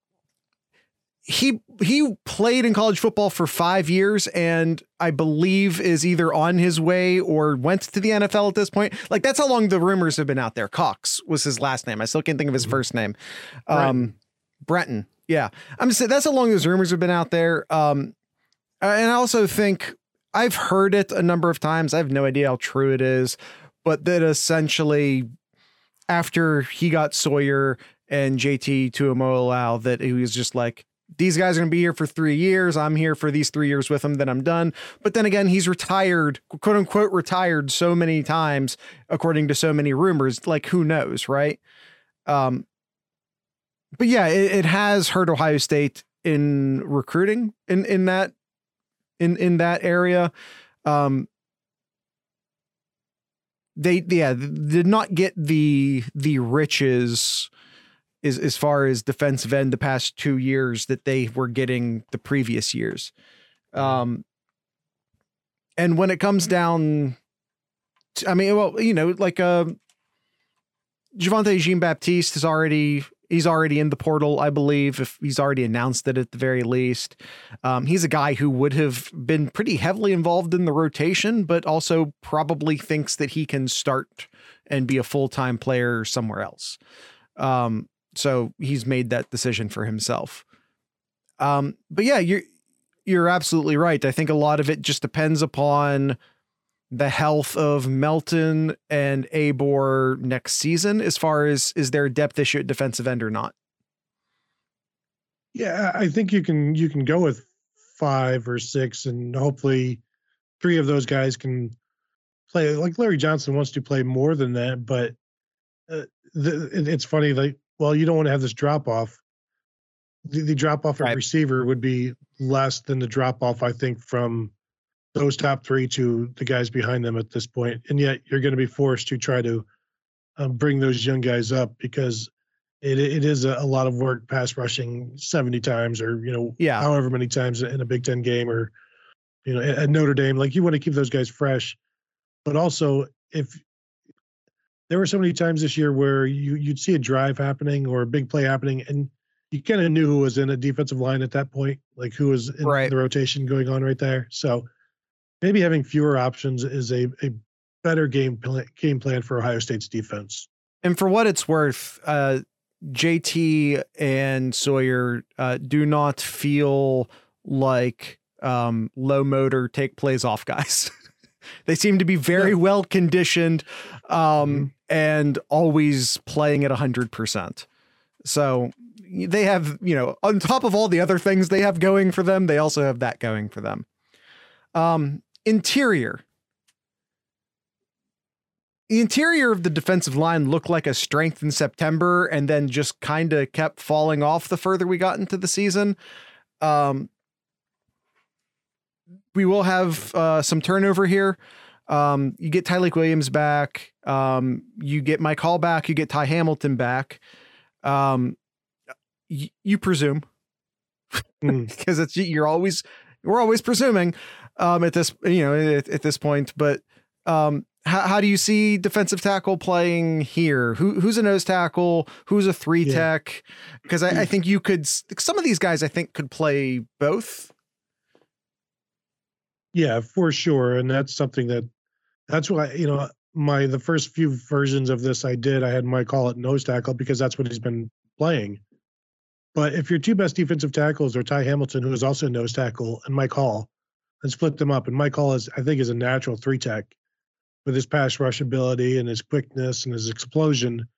he he played in college football for five years and I believe is either on his way or went to the N F L at this point. Like that's how long the rumors have been out there. Cox was his last name. I still can't think of his mm-hmm. first name. Um, Breton. Yeah. I'm just saying that's how long those rumors have been out there. Um, and I also think I've heard it a number of times. I have no idea how true it is, but that essentially after he got Sawyer and J T Tuimoloau, that he was just like, these guys are going to be here for three years. I'm here for these three years with them. Then I'm done. But then again, he's retired, quote unquote, retired so many times, according to so many rumors, like who knows, right? Um, but yeah, it, it has hurt Ohio State in recruiting in, in that, in, in that area. Um, they, yeah, did not get the, the riches is as far as defensive end the past two years that they were getting the previous years. Um, and when it comes down to, I mean, well, you know, like, uh, Javonte Jean-Baptiste is already, he's already in the portal, I believe, if he's already announced it at the very least. Um, he's a guy who would have been pretty heavily involved in the rotation, but also probably thinks that he can start and be a full-time player somewhere else. Um, So he's made that decision for himself. Um, but yeah, you're, you're absolutely right. I think a lot of it just depends upon the health of Melton and Abor next season, as far as, is there a depth issue at defensive end or not? Yeah, I think you can, you can go with five or six and hopefully three of those guys can play. Like Larry Johnson wants to play more than that, but uh, the, it, it's funny. Like, well, you don't want to have this drop off. The, the drop off right. of receiver would be less than the drop off, I think, from those top three to the guys behind them at this point. And yet you're going to be forced to try to um, bring those young guys up because it it is a, a lot of work pass rushing seventy times or, you know, yeah. however many times in a Big Ten game or, you know, at, at Notre Dame. Like you want to keep those guys fresh. But also if, there were so many times this year where you, you'd see a drive happening or a big play happening, and you kind of knew who was in a defensive line at that point, like who was in right. the rotation going on right there. So maybe having fewer options is a, a better game plan, game plan for Ohio State's defense. And for what it's worth, uh, J T and Sawyer uh, do not feel like um, low motor take plays off guys. They seem to be very yeah. well conditioned um, mm-hmm. and always playing at a hundred percent. So they have, you know, on top of all the other things they have going for them, they also have that going for them. Um, interior. The interior of the defensive line looked like a strength in September and then just kind of kept falling off the further we got into the season. Um, We will have uh, some turnover here. Um, you get Tyleik Williams back. Um, you get Mike Hall back. You get Ty Hamilton back. Um, y- you presume because it's you're always we're always presuming um, at this you know at, at this point. But um, how, how do you see defensive tackle playing here? Who who's a nose tackle? Who's a three yeah. tech? Because I, I think you could some of these guys I think could play both. Yeah, for sure. And that's something that that's why, you know, my the first few versions of this I did, I had Mike Hall at nose tackle because that's what he's been playing. But if your two best defensive tackles are Ty Hamilton, who is also a nose tackle, and Mike Hall, and split them up. And Mike Hall is, I think, is a natural three tech with his pass rush ability and his quickness and his explosion.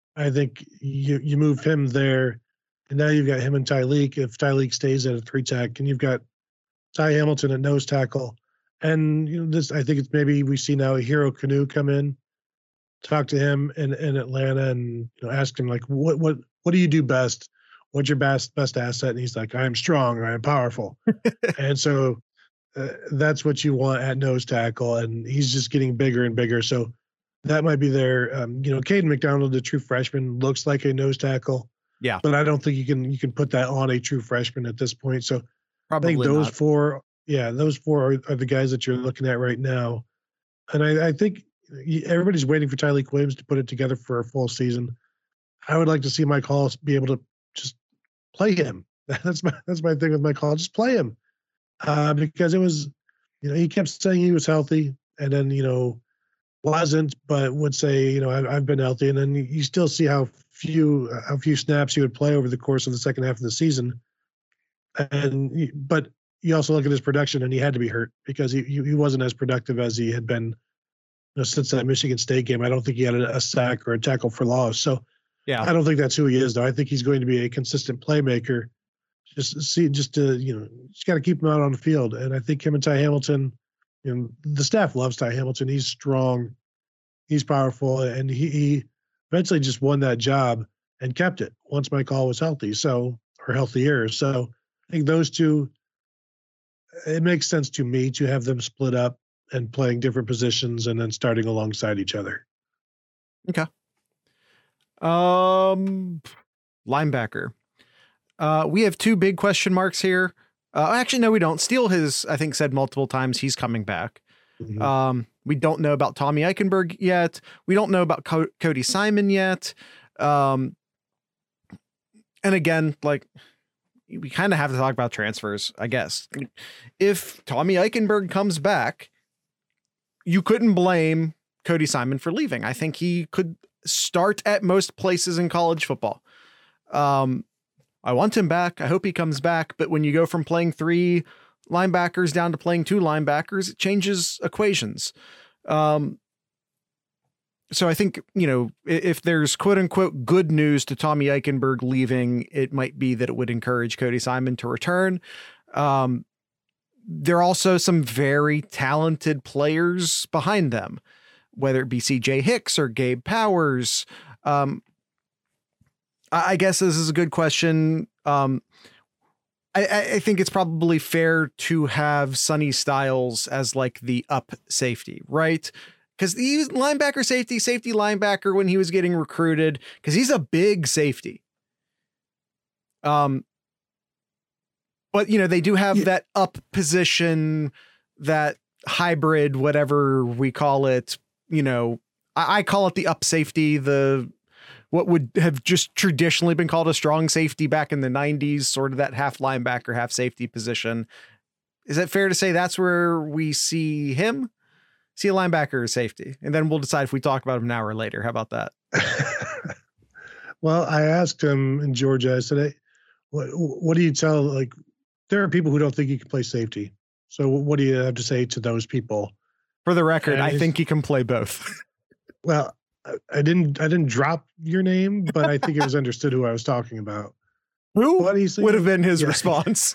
I think you you move him there, and now you've got him and Tyleek. If Tyleek stays at a three tech, and you've got Ty Hamilton at nose tackle, and you know this, I think it's maybe we see now a Hero Canoe come in, talk to him in, in Atlanta, and you know ask him like what what what do you do best? What's your best best asset? And he's like, I am strong, I am powerful, and so uh, that's what you want at nose tackle, and he's just getting bigger and bigger. So. That might be there. Um, you know, Caden McDonald, the true freshman, looks like a nose tackle. Yeah. But I don't think you can you can put that on a true freshman at this point. So Probably I think those not. four, yeah, those four are, are the guys that you're looking at right now. And I, I think everybody's waiting for Tyleek Williams to put it together for a full season. I would like to see Mike Hall be able to just play him. That's my that's my thing with Mike Hall. Just play him. Uh, because it was, you know, he kept saying he was healthy, and then, you know, wasn't, but would say, you know, I've, I've been healthy, and then you still see how few how few snaps he would play over the course of the second half of the season. And but you also look at his production, and he had to be hurt because he he wasn't as productive as he had been, you know, since that Michigan State game. I don't think he had a, a sack or a tackle for loss. So yeah, I don't think that's who he is, though. I think he's going to be a consistent playmaker. Just see, just to you know, just got to keep him out on the field, and I think him and Ty Hamilton. You know, the staff loves Ty Hamilton. He's strong, he's powerful, and he, he eventually just won that job and kept it once Mike Hall was healthy, so or healthier. So I think those two, it makes sense to me to have them split up and playing different positions and then starting alongside each other. Okay. Um, linebacker. Uh, we have two big question marks here. Uh, actually, no, we don't. Steele has, I think, said multiple times he's coming back. Mm-hmm. Um, we don't know about Tommy Eichenberg yet. We don't know about Co- Cody Simon yet. Um, and again, like, we kind of have to talk about transfers, I guess. If Tommy Eichenberg comes back, you couldn't blame Cody Simon for leaving. I think he could start at most places in college football. Um, I want him back. I hope he comes back. But when you go from playing three linebackers down to playing two linebackers, it changes equations. Um, so I think, you know, if there's quote unquote good news to Tommy Eichenberg leaving, it might be that it would encourage Cody Simon to return. Um, there are also some very talented players behind them, whether it be C J Hicks or Gabe Powers. Um, I guess this is a good question. Um, I, I think it's probably fair to have Sonny Styles as like the up safety, right? Because he was linebacker safety, safety linebacker when he was getting recruited, because he's a big safety. Um, but, you know, they do have yeah. that up position, that hybrid, whatever we call it. You know, I, I call it the up safety, the what would have just traditionally been called a strong safety back in the nineties, sort of that half linebacker, half safety position. Is it fair to say that's where we see him? See a linebacker or safety? And then we'll decide if we talk about him now or later. How about that? Well, I asked him in Georgia, I said, hey, what, what do you tell, like, there are people who don't think he can play safety. So what do you have to say to those people? For the record, and I think he can play both. Well, I didn't I didn't drop your name, but I think it was understood who I was talking about. Who would have been his yeah. response?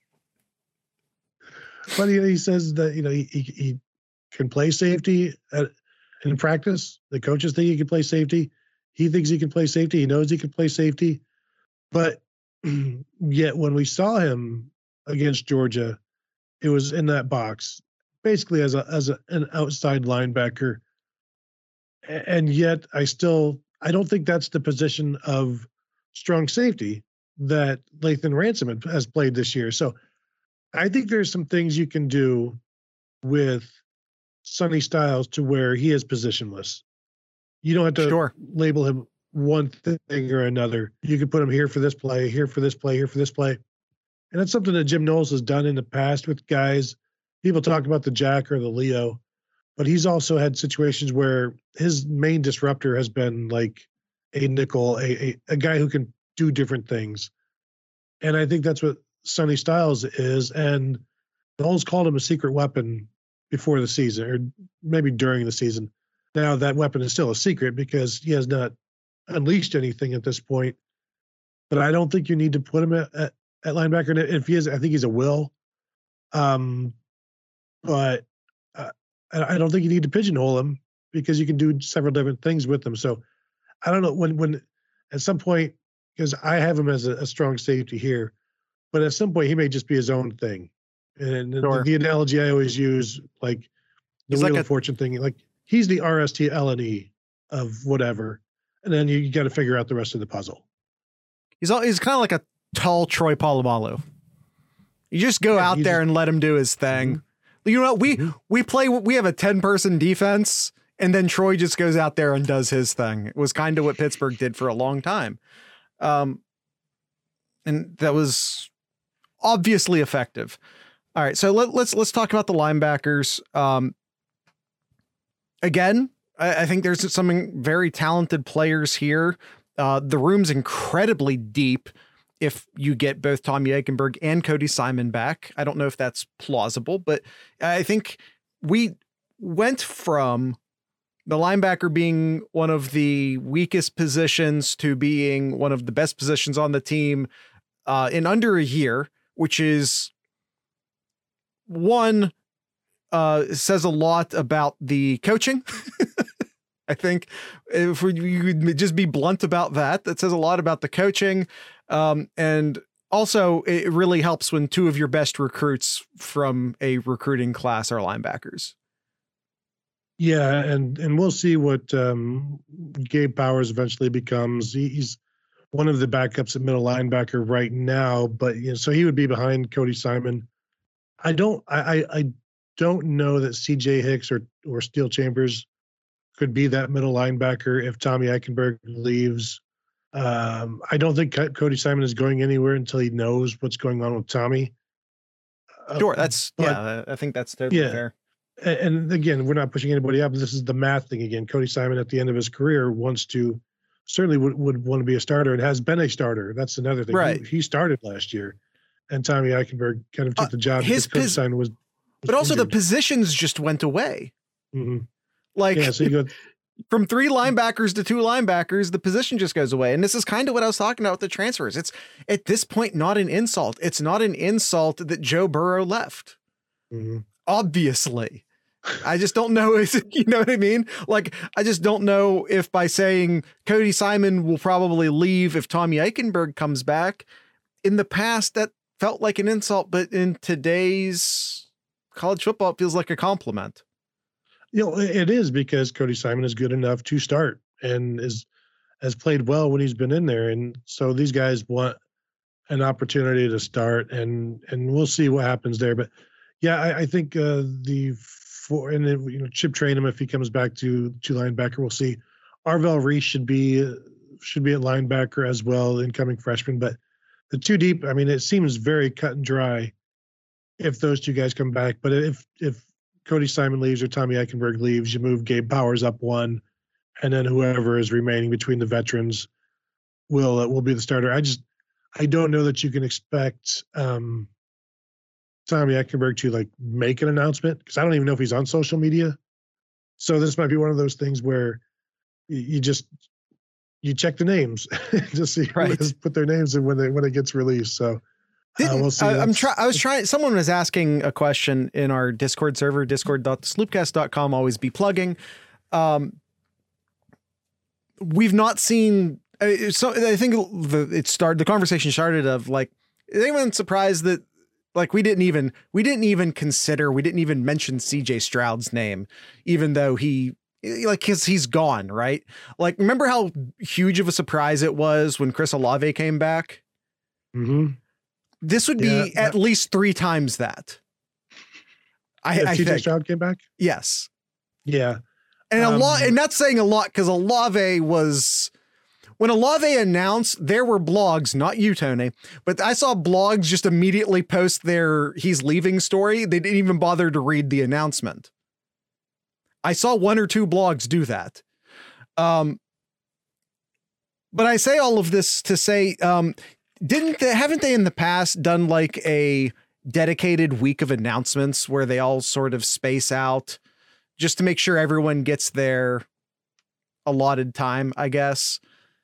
But he, he says that, you know, he, he, he can play safety at, in practice. The coaches think he can play safety. He thinks he can play safety. He knows he can play safety. But yet when we saw him against Georgia, it was in that box, basically as a as a, an outside linebacker. And yet I still, I don't think that's the position of strong safety that Lathan Ransom has played this year. So I think there's some things you can do with Sonny Styles to where he is positionless. You don't have to sure. label him one thing or another. You can put him here for this play, here for this play, here for this play. And that's something that Jim Knowles has done in the past with guys. People talk about the Jack or the Leo, but he's also had situations where his main disruptor has been like a nickel, a, a, a guy who can do different things. And I think that's what Sonny Styles is. And Knowles called him a secret weapon before the season, or maybe during the season. Now that weapon is still a secret because he has not unleashed anything at this point. But I don't think you need to put him at, at, at linebacker. And if he is, I think he's a will. Um, but uh, I don't think you need to pigeonhole him because you can do several different things with him. So I don't know when, when at some point, because I have him as a, a strong safety here, but at some point he may just be his own thing. And sure. the, the analogy I always use, like the he's Wheel like of a, Fortune thing, like he's the R S T L N E of whatever. And then you, you got to figure out the rest of the puzzle. He's all, he's kind of like a tall Troy Polamalu. You just go yeah, out there and let him do his thing. Mm-hmm. You know what? We, mm-hmm. we play, we have a ten person defense and then Troy just goes out there and does his thing. It was kind of what Pittsburgh did for a long time. Um, and that was obviously effective. All right. So let, let's, let's talk about the linebackers. Um, again, I, I think there's some very talented players here. Uh, the room's incredibly deep if you get both Tommy Eichenberg and Cody Simon back. I don't know if that's plausible, but I think we went from the linebacker being one of the weakest positions to being one of the best positions on the team uh, in under a year, which is one uh, says a lot about the coaching. I think if we, you could just be blunt about that, that says a lot about the coaching. Um, and also it really helps when two of your best recruits from a recruiting class are linebackers. Yeah. And, and we'll see what um, Gabe Powers eventually becomes. He, he's one of the backups at middle linebacker right now, but you know, so he would be behind Cody Simon. I don't, I, I, I don't know that C J Hicks or, or Steel Chambers could be that middle linebacker if Tommy Eichenberg leaves. Um, I don't think Cody Simon is going anywhere until he knows what's going on with Tommy. Sure, that's uh, yeah. I think that's totally yeah. fair. And again, we're not pushing anybody up. This is the math thing again. Cody Simon at the end of his career wants to certainly would, would want to be a starter and has been a starter. That's another thing. Right. He, he started last year, and Tommy Eichenberg kind of took uh, the job. His Cody pos- Simon was, was but also injured. the positions just went away. Mm-hmm. Like yeah, so you go, from three linebackers to two linebackers, the position just goes away. And this is kind of what I was talking about with the transfers. It's at this point, not an insult. It's not an insult that Joe Burrow left. Mm-hmm. Obviously. I just don't know if, you know what I mean? Like, I just don't know if by saying Cody Simon will probably leave if Tommy Eichenberg comes back. In the past, that felt like an insult, but in today's college football, it feels like a compliment. You know, it is because Cody Simon is good enough to start and is has played well when he's been in there. And so these guys want an opportunity to start, and and we'll see what happens there. But yeah, I, I think uh, the four and then, you know, Chip Trainum, if he comes back to to linebacker, we'll see. Arvell Reese should be should be at linebacker as well, incoming freshman. But the two deep, I mean, it seems very cut and dry if those two guys come back. But if if Cody Simon leaves or Tommy Eichenberg leaves, you move Gabe Powers up one, and then whoever is remaining between the veterans will uh, will be the starter. I just I don't know that you can expect um, Tommy Eichenberg to like make an announcement, because I don't even know if he's on social media. So this might be one of those things where you, you just you check the names to see right. who has put their names in when they when it gets released. So. Uh, we'll see. I, I'm trying. I was trying. Someone was asking a question in our Discord server, discord dot sloopcast dot com. Always be plugging. Um, we've not seen. Uh, so I think the it started. The conversation started of like, is anyone surprised that like we didn't even we didn't even consider we didn't even mention C J Stroud's name, even though he like his he's gone, right? Like, remember how huge of a surprise it was when Chris Olave came back? Mm-hmm. This would yeah, be that, at least three times that. I, yeah, I T J think. Stroud came back? Yes. Yeah. And um, a lot, and that's saying a lot, because Olave was, when Olave announced, there were blogs, not you, Tony, but I saw blogs just immediately post their he's leaving story. They didn't even bother to read the announcement. I saw one or two blogs do that. Um, but I say all of this to say, um, Didn't they, haven't they in the past done like a dedicated week of announcements where they all sort of space out just to make sure everyone gets their allotted time, I guess?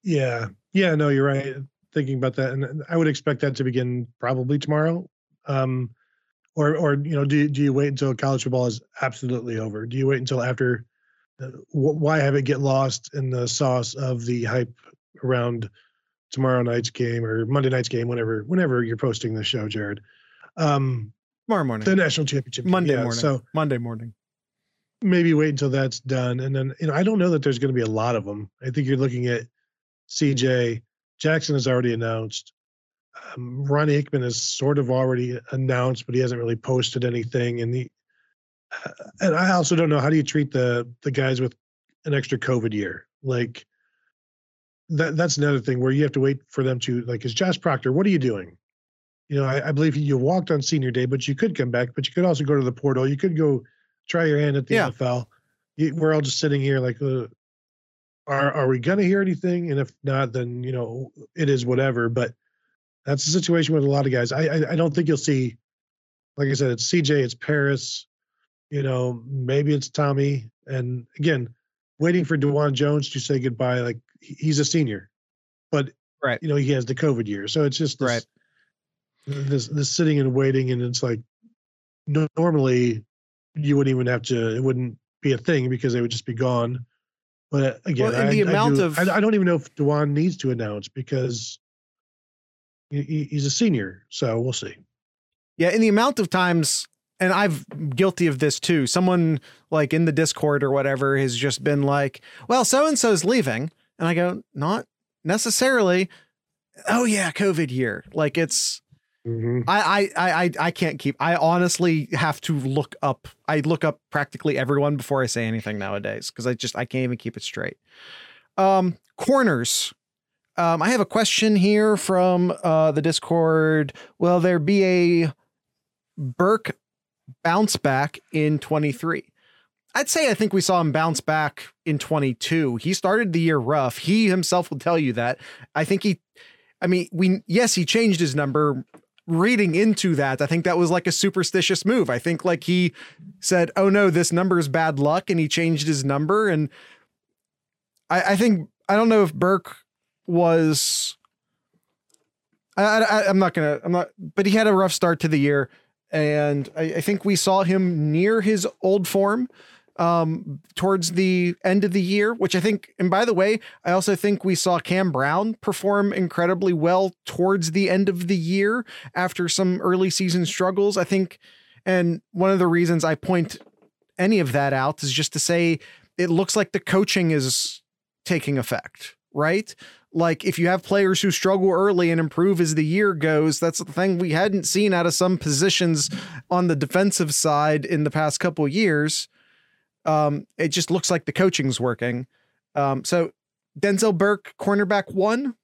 Yeah. Yeah, no, you're right. Thinking about that. And I would expect that to begin probably tomorrow. Um, or, or, you know, do, do you wait until college football is absolutely over? Do you wait until after? Uh, wh- why have it get lost in the sauce of the hype around tomorrow night's game or Monday night's game, whenever, whenever you're posting the show, Jared? Um, Tomorrow morning. The national championship. Monday yeah, morning. So Monday morning. Maybe wait until that's done. And then, you know, I don't know that there's going to be a lot of them. I think you're looking at C J. Jackson has already announced. Um, Ronnie Hickman is sort of already announced, but he hasn't really posted anything. And the, uh, and I also don't know, how do you treat the the guys with an extra COVID year? Like that that's another thing where you have to wait for them to, like, is Josh Proctor, what are you doing? You know, I, I believe you walked on senior day, but you could come back, but you could also go to the portal. You could go try your hand at the yeah. N F L. You, we're all just sitting here like, uh, are are we going to hear anything? And if not, then, you know, it is whatever. But that's the situation with a lot of guys. I, I I don't think you'll see, like I said, it's C J, it's Paris, you know, maybe it's Tommy. And again, waiting for DeJuan Jones to say goodbye. Like, he's a senior, but right, you know, he has the COVID year. So it's just this, right. this, this sitting and waiting. And it's like, no, normally you wouldn't even have to, it wouldn't be a thing because they would just be gone. But again, well, and I, the I amount do, of I, I don't even know if DeJuan needs to announce because he, he's a senior. So we'll see. Yeah. And the amount of times, and I've guilty of this too. Someone like in the Discord or whatever has just been like, well, so-and-so's leaving. And I go, not necessarily. Oh yeah. COVID year. Like it's, mm-hmm. I, I, I, I can't keep, I honestly have to look up. I look up practically everyone before I say anything nowadays. Cause I just, I can't even keep it straight. Um, corners. Um, I have a question here from, uh, the Discord. Will there be a Burke bounce back in twenty-three? I'd say I think we saw him bounce back in twenty-two. He started the year rough. He himself will tell you that. I think he, I mean, we, yes, he changed his number. Reading into that, I think that was like a superstitious move. I think like he said, oh no, this number is bad luck. And he changed his number. And I, I think, I don't know if Burke was, I, I, I'm not going to, I'm not, but he had a rough start to the year. And I, I think we saw him near his old form um, towards the end of the year, which I think, and by the way, I also think we saw Cam Brown perform incredibly well towards the end of the year after some early season struggles, I think. And one of the reasons I point any of that out is just to say, it looks like the coaching is taking effect, right? Like if you have players who struggle early and improve as the year goes, that's the thing we hadn't seen out of some positions on the defensive side in the past couple of years. Um, it just looks like the coaching's working. Um, so Denzel Burke, cornerback one.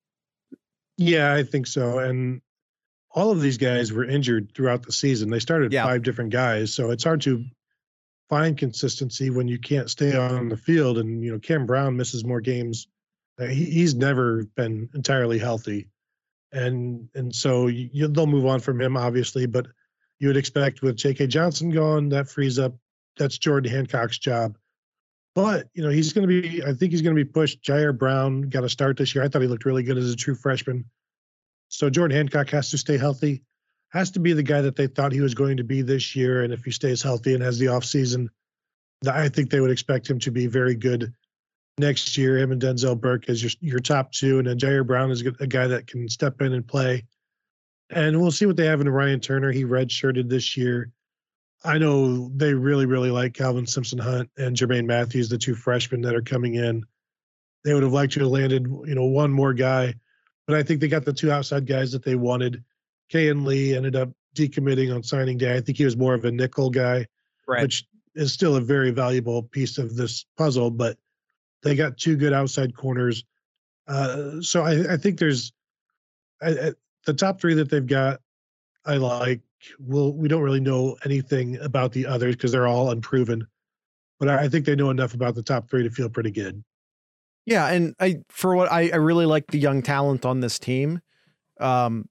Yeah, I think so. And all of these guys were injured throughout the season. They started yeah. five different guys. So it's hard to find consistency when you can't stay on the field. And, you know, Cam Brown misses more games. Uh, he, he's never been entirely healthy. And, and so you, they'll move on from him, obviously, but you would expect with J K Johnson gone, that frees up, that's Jordan Hancock's job. But, you know, he's going to be, I think he's going to be pushed. Jair Brown got a start this year. I thought he looked really good as a true freshman. So Jordan Hancock has to stay healthy, has to be the guy that they thought he was going to be this year. And if he stays healthy and has the offseason, I think they would expect him to be very good next year. Him and Denzel Burke as your, your top two. And then Jair Brown is a guy that can step in and play. And we'll see what they have in Ryan Turner. He redshirted this year. I know they really, really like Calvin Simpson-Hunt and Jermaine Matthews, the two freshmen that are coming in. They would have liked to have landed, you know, one more guy, but I think they got the two outside guys that they wanted. Kayan Lee ended up decommitting on signing day. I think he was more of a nickel guy, right, which is still a very valuable piece of this puzzle, but they got two good outside corners. Uh, so I, I think there's I, I, the top three that they've got, I like. We'll, we don't really know anything about the others because they're all unproven, but I, I think they know enough about the top three to feel pretty good. Yeah. And I, for what I, I really like the young talent on this team. Um,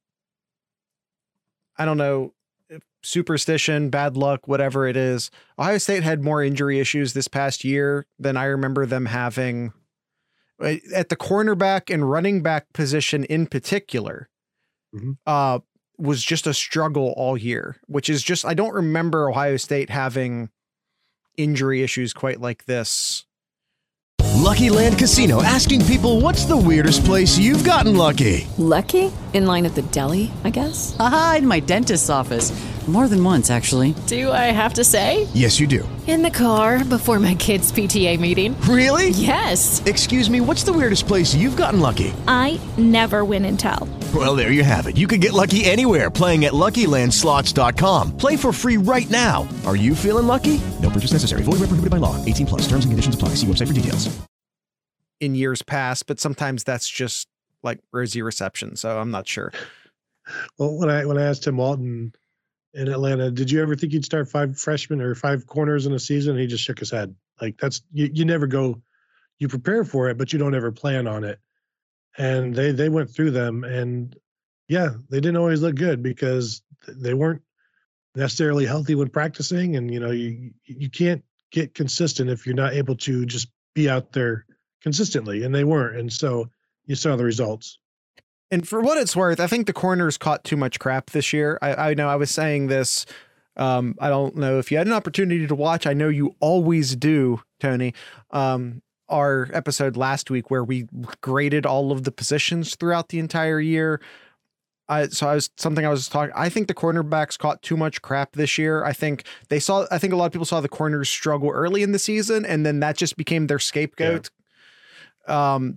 I don't know, superstition, bad luck, whatever it is. Ohio State had more injury issues this past year than I remember them having at the cornerback and running back position in particular, mm-hmm. uh, was just a struggle all year, which is just, I don't remember Ohio State having injury issues quite like this. Lucky Land Casino, asking people, what's the weirdest place you've gotten lucky? Lucky? In line at the deli, I guess? Aha, in my dentist's office. More than once, actually. Do I have to say? Yes, you do. In the car before my kids' P T A meeting. Really? Yes. Excuse me, what's the weirdest place you've gotten lucky? I never win and tell. Well, there you have it. You can get lucky anywhere, playing at Lucky Land Slots dot com. Play for free right now. Are you feeling lucky? No purchase necessary. Void where prohibited by law. eighteen plus. Terms and conditions apply. See website for details. In years past, but sometimes that's just like rosy reception. So I'm not sure. Well, when I when I asked Tim Walton in Atlanta, did you ever think you'd start five freshmen or five corners in a season? He just shook his head. Like that's you, you never go, you prepare for it, but you don't ever plan on it. And they they went through them, and yeah, they didn't always look good because they weren't necessarily healthy when practicing. And you know, you you can't get consistent if you're not able to just be out there consistently, and they weren't. And so you saw the results. And for what it's worth, I think the corners caught too much crap this year. I, I know I was saying this. Um, I don't know if you had an opportunity to watch. I know you always do, Tony. Um, our episode last week where we graded all of the positions throughout the entire year. I, so I was something I was talking, I think the cornerbacks caught too much crap this year. I think they saw, I think a lot of people saw the corners struggle early in the season, and then that just became their scapegoat. Yeah. Um,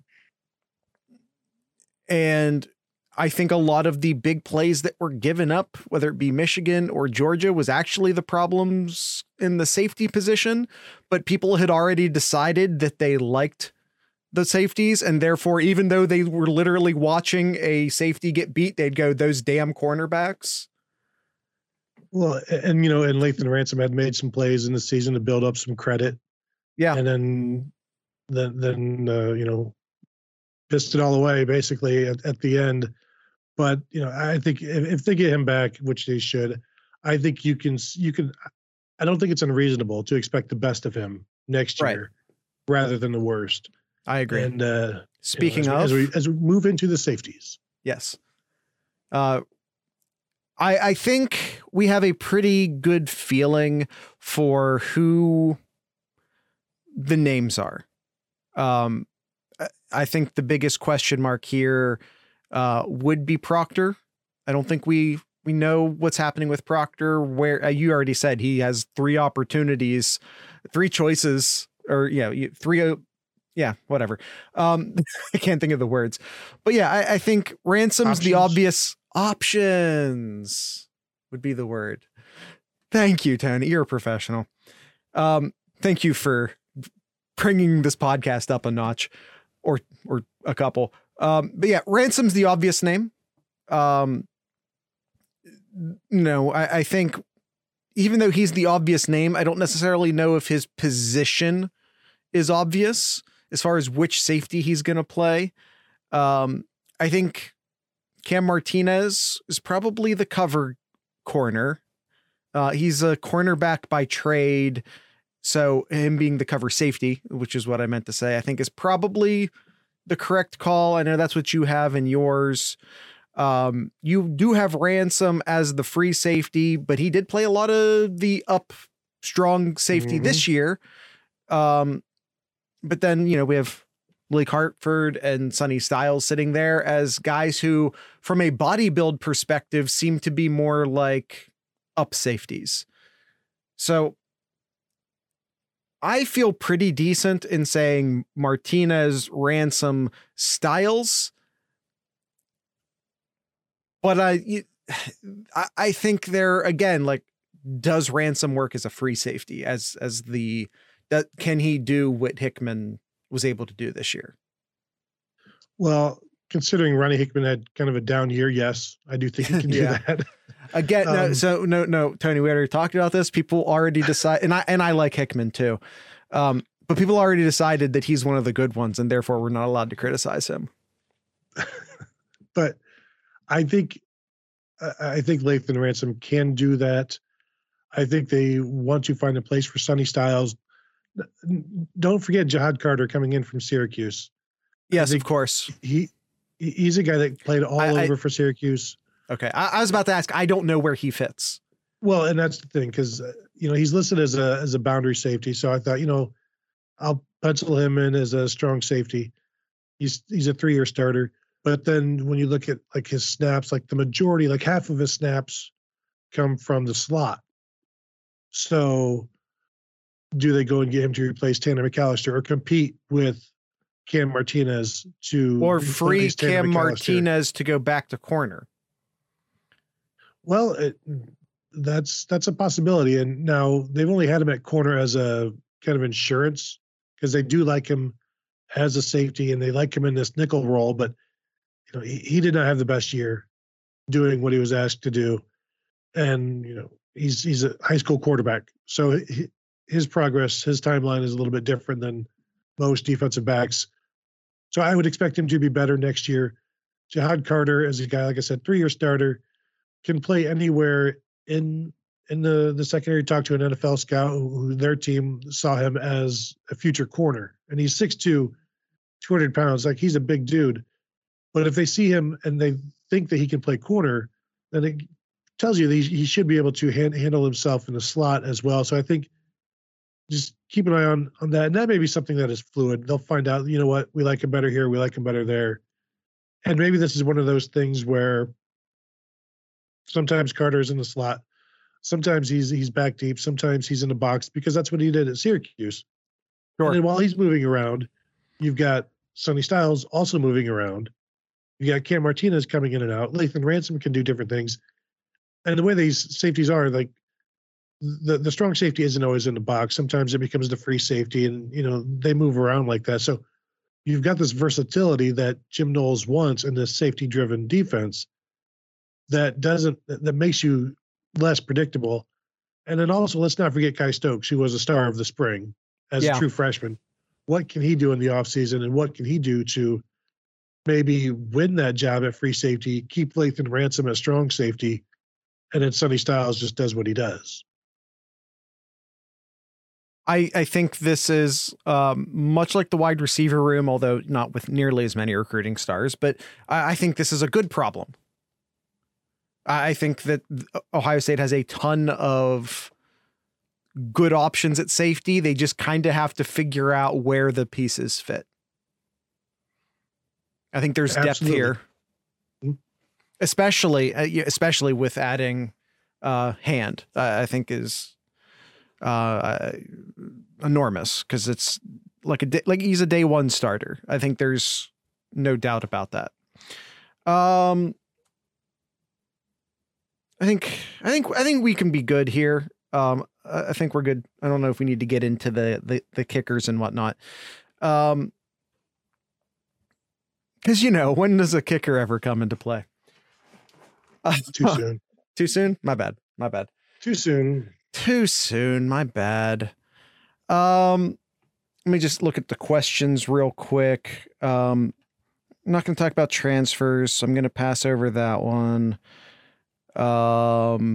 and I think a lot of the big plays that were given up, whether it be Michigan or Georgia, was actually the problems in the safety position, but people had already decided that they liked the safeties. And therefore, even though they were literally watching a safety get beat, they'd go, those damn cornerbacks. Well, and, you know, and Lathan Ransom had made some plays in the season to build up some credit. Yeah. And then, then, then, uh, you know, pissed it all away basically at, at the end. But, you know, I think if, if they get him back, which they should, I think you can, you can, I don't think it's unreasonable to expect the best of him next year right. rather than the worst. I agree. And uh, speaking you know, as, of, we, as we, as we move into the safeties. Yes. Uh, I, I think we have a pretty good feeling for who the names are. Um, I think the biggest question mark here uh, would be Proctor. I don't think we we know what's happening with Proctor. Where uh, you already said he has three opportunities, three choices, or yeah, you know, three. Uh, yeah, whatever. Um, I can't think of the words, but yeah, I, I think Ransom's options. The obvious options would be the word. Thank you, Tony. You're a professional. Um, thank you for bringing this podcast up a notch. Or, or a couple. Um, but yeah, Ransom's the obvious name. Um, no, I, I think even though he's the obvious name, I don't necessarily know if his position is obvious as far as which safety he's going to play. Um, I think Cam Martinez is probably the cover corner. Uh, he's a cornerback by trade. So him being the cover safety, which is what I meant to say, I think is probably the correct call. I know that's what you have in yours. Um, you do have Ransom as the free safety, but he did play a lot of the up strong safety mm-hmm. this year. Um, but then, you know, we have Blake Hartford and Sonny Styles sitting there as guys who, from a body build perspective, seem to be more like up safeties. So I feel pretty decent in saying Martinez, Ransom, Styles, but I, I think they're again like, does Ransom work as a free safety as as the that can he do what Hickman was able to do this year? Well, considering Ronnie Hickman had kind of a down year, yes, I do think he can do yeah. that. Again, no, um, so no, no, Tony, we already talked about this. People already decide, and I and I like Hickman too, um, but people already decided that he's one of the good ones, and therefore we're not allowed to criticize him. But I think I think Lathan Ransom can do that. I think they want to find a place for Sonny Styles. Don't forget Jihad Carter coming in from Syracuse. Yes, of course. He he's a guy that played all I, over I, for Syracuse. Okay, I, I was about to ask. I don't know where he fits. Well, and that's the thing, because uh, you know he's listed as a as a boundary safety. So I thought, you know, I'll pencil him in as a strong safety. He's he's a three year starter. But then when you look at like his snaps, like the majority, like half of his snaps come from the slot. So do they go and get him to replace Tanner McAllister or compete with Cam Martinez to or free Cam Martinez to go back to corner? Well, it, that's that's a possibility. And now they've only had him at corner as a kind of insurance because they do like him as a safety and they like him in this nickel role. But you know, he, he did not have the best year doing what he was asked to do. And, you know, he's he's a high school quarterback. So he, his progress, his timeline is a little bit different than most defensive backs. So I would expect him to be better next year. Jihad Carter is a guy, like I said, three-year starter, can play anywhere in in the, the secondary. Talked to an N F L scout who, who their team saw him as a future corner. And he's six two, two hundred pounds. Like, he's a big dude. But if they see him and they think that he can play corner, then it tells you that he, he should be able to hand, handle himself in the slot as well. So I think just keep an eye on, on that. And that may be something that is fluid. They'll find out, you know what, we like him better here, we like him better there. And maybe this is one of those things where sometimes Carter's in the slot, sometimes he's he's back deep, sometimes he's in the box, because that's what he did at Syracuse. Sure. And then while he's moving around, you've got Sonny Styles also moving around. You got Cam Martinez coming in and out. Lathan Ransom can do different things. And the way these safeties are, like, the, the strong safety isn't always in the box. Sometimes it becomes the free safety, and, you know, they move around like that. So you've got this versatility that Jim Knowles wants in this safety-driven defense that doesn't, that makes you less predictable. And then also, let's not forget Kai Stokes, who was a star of the spring as yeah. a true freshman. What can he do in the offseason, and what can he do to maybe win that job at free safety, keep Lathan Ransom at strong safety, and then Sonny Styles just does what he does? I, I think this is um, much like the wide receiver room, although not with nearly as many recruiting stars, but I, I think this is a good problem. I think that Ohio State has a ton of good options at safety. They just kind of have to figure out where the pieces fit. I think there's Absolutely. depth here, especially, uh, especially with adding uh, Hand, uh, I think is uh, enormous, because it's like a day, like he's a day one starter. I think there's no doubt about that. Um, I think, I think, I think we can be good here. Um, I think we're good. I don't know if we need to get into the, the, the kickers and whatnot. Um, Because, you know, when does a kicker ever come into play? Uh, too soon. Too soon? My bad. My bad. Too soon. Too soon. My bad. Um, let me just look at the questions real quick. Um, I'm not going to talk about transfers, so I'm going to pass over that one. Um,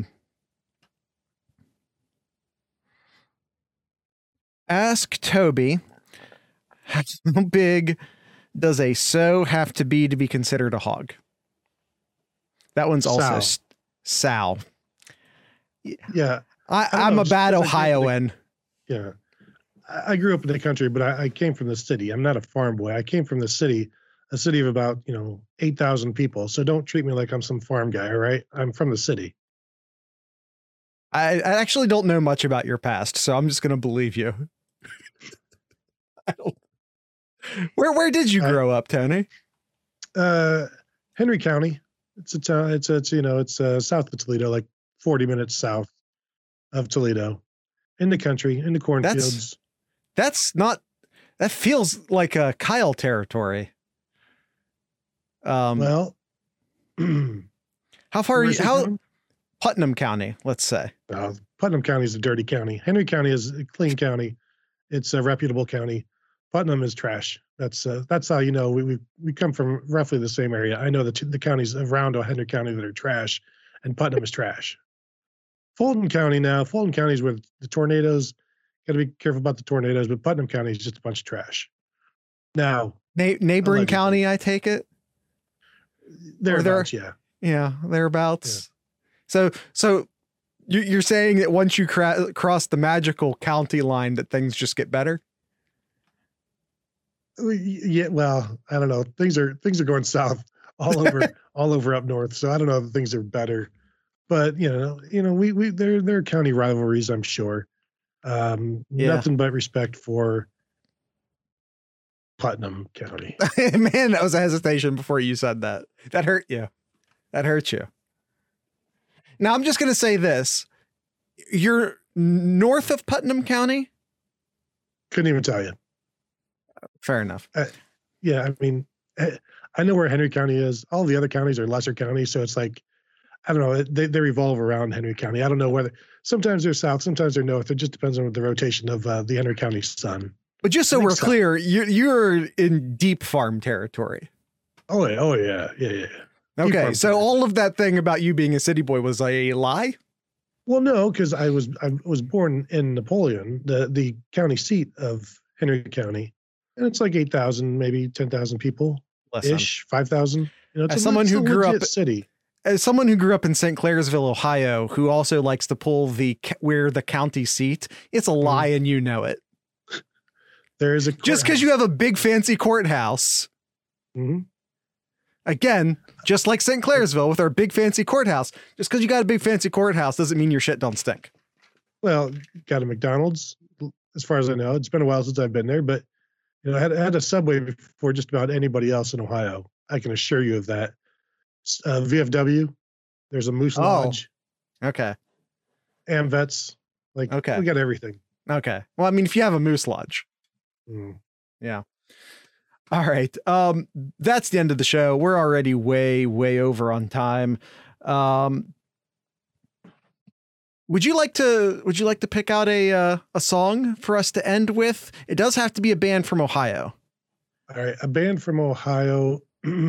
ask Toby, how big does a so have to be to be considered a hog? That one's also Sal. St- Sal. Yeah. I, I'm know, a bad Ohioan. Yeah. I grew up in the country, but I, I came from the city. I'm not a farm boy. I came from the city, a city of about, you know, eight thousand people. So don't treat me like I'm some farm guy, all right? I'm from the city. I, I actually don't know much about your past, so I'm just going to believe you. I don't. Where where did you grow up, Tony? Uh, Henry County. It's a town. It's it's you know it's uh, south of Toledo, like forty minutes south of Toledo, in the country, in the cornfields. That's, that's not. That feels like a Kyle territory. Um. Well, how far? Are you, how? From? Putnam County, let's say. Uh, Putnam County is a dirty county. Henry County is a clean county. It's a reputable county. Putnam is trash. That's uh, that's how you know we, we we come from roughly the same area. I know the two, the counties around Henry County that are trash, and Putnam is trash. Fulton County now. Fulton County is where the tornadoes. Got to be careful about the tornadoes, but Putnam County is just a bunch of trash. Now Na- neighboring Allegedly. county, I take it. Thereabouts, yeah. Yeah, thereabouts. Yeah. So, so you, you're saying that once you cra- cross the magical county line, that things just get better? Yeah, well, I don't know. Things are things are going south all over all over up north. So I don't know if things are better, but you know, you know, we we there there are county rivalries, I'm sure. Um, Yeah. Nothing but respect for Putnam County. Man, that was a hesitation before you said that. That hurt you. That hurt you. Now I'm just going to say this. You're north of Putnam County? Couldn't even tell you. Fair enough. Uh, yeah, I mean, I, I know where Henry County is. All the other counties are lesser counties, so it's like, I don't know. They they revolve around Henry County. I don't know whether sometimes they're south, sometimes they're north. It just depends on the rotation of uh, the Henry County sun. But just so we're clear, you're, you're in deep farm territory. Oh yeah, oh yeah, yeah, yeah. Deep Okay, farm so all of that thing about you being a city boy was a lie? Well, no, because I was I was born in Napoleon, the the county seat of Henry County, and it's like eight thousand, maybe ten thousand people ish, five thousand. You know, it's As a, someone it's who a grew legit up city. As someone who grew up in Saint Clairsville, Ohio, who also likes to pull the ca- where the county seat, it's a lie, and you know it. There is a just because you have a big fancy courthouse. Mm-hmm. Again, just like Saint Clairsville with our big fancy courthouse, just because you got a big fancy courthouse doesn't mean your shit don't stink. Well, got a McDonald's, as far as I know. It's been a while since I've been there, but you know, I had, I had a Subway before just about anybody else in Ohio. I can assure you of that. Uh, V F W, there's a Moose Oh. Lodge, Okay. AmVets, like Okay. we got everything. Okay. Well, I mean, if you have a Moose Lodge. Mm. Yeah. All right. Um, that's the end of the show. We're already way, way over on time. Um, would you like to, would you like to pick out a, uh, a song for us to end with? It does have to be a band from Ohio. All right, a band from Ohio.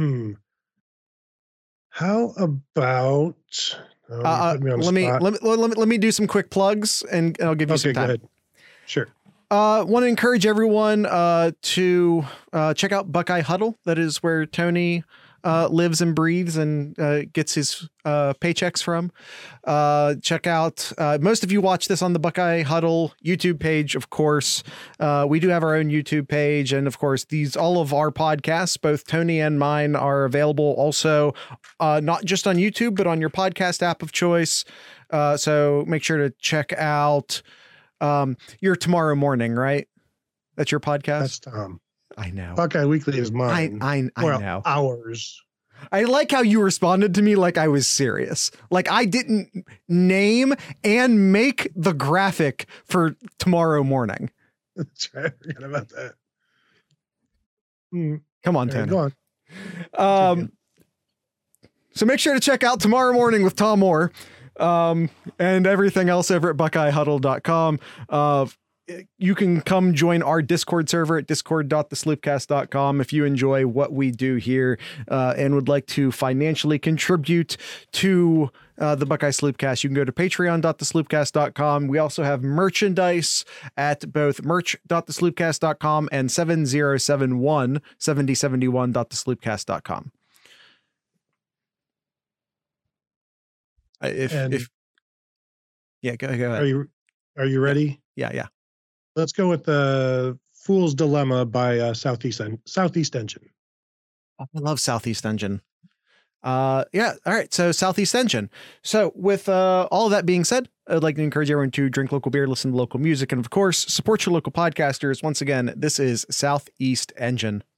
How about? Oh, Uh, put me on the let me, spot. let me, let me, let me do some quick plugs and I'll give you Okay, some go time. ahead. Sure. Uh, want to encourage everyone uh, to uh, check out Buckeye Huddle. That is where Tony uh, lives and breathes and uh, gets his uh, paychecks from. Uh, check out, uh, most of you watch this on the Buckeye Huddle YouTube page, of course. Uh, we do have our own YouTube page. And of course, these all of our podcasts, both Tony and mine, are available also uh, not just on YouTube, but on your podcast app of choice. Uh, so make sure to check out Um, your Tomorrow Morning, right? That's your podcast. That's Tom. I know. Buckeye Weekly is mine. I I, I well, know. Ours. I like how you responded to me like I was serious. Like I didn't name and make the graphic for Tomorrow Morning. That's right. I forgot about that. Hmm. Come on, All right, Tony. go on. Um, so make sure to check out Tomorrow Morning with Tom Moore. Um, and everything else over at buckeye huddle dot com. Uh, you can come join our Discord server at discord dot the sloopcast dot com if you enjoy what we do here uh, and would like to financially contribute to uh, the Buckeye Sloopcast. You can go to patreon dot the sloopcast dot com. We also have merchandise at both merch dot the sloopcast dot com and seven zero seven one seven zero seven one dot the sloopcast dot com. If, And- if, yeah, go, go ahead. Are you Are you ready? Yeah, yeah. Let's go with the Fool's Dilemma by uh, Southeast En- Southeast Engine. I love Southeast Engine. Uh, yeah. All right. So Southeast Engine. So with uh, all of that being said, I'd like to encourage everyone to drink local beer, listen to local music, and of course, support your local podcasters. Once again, this is Southeast Engine.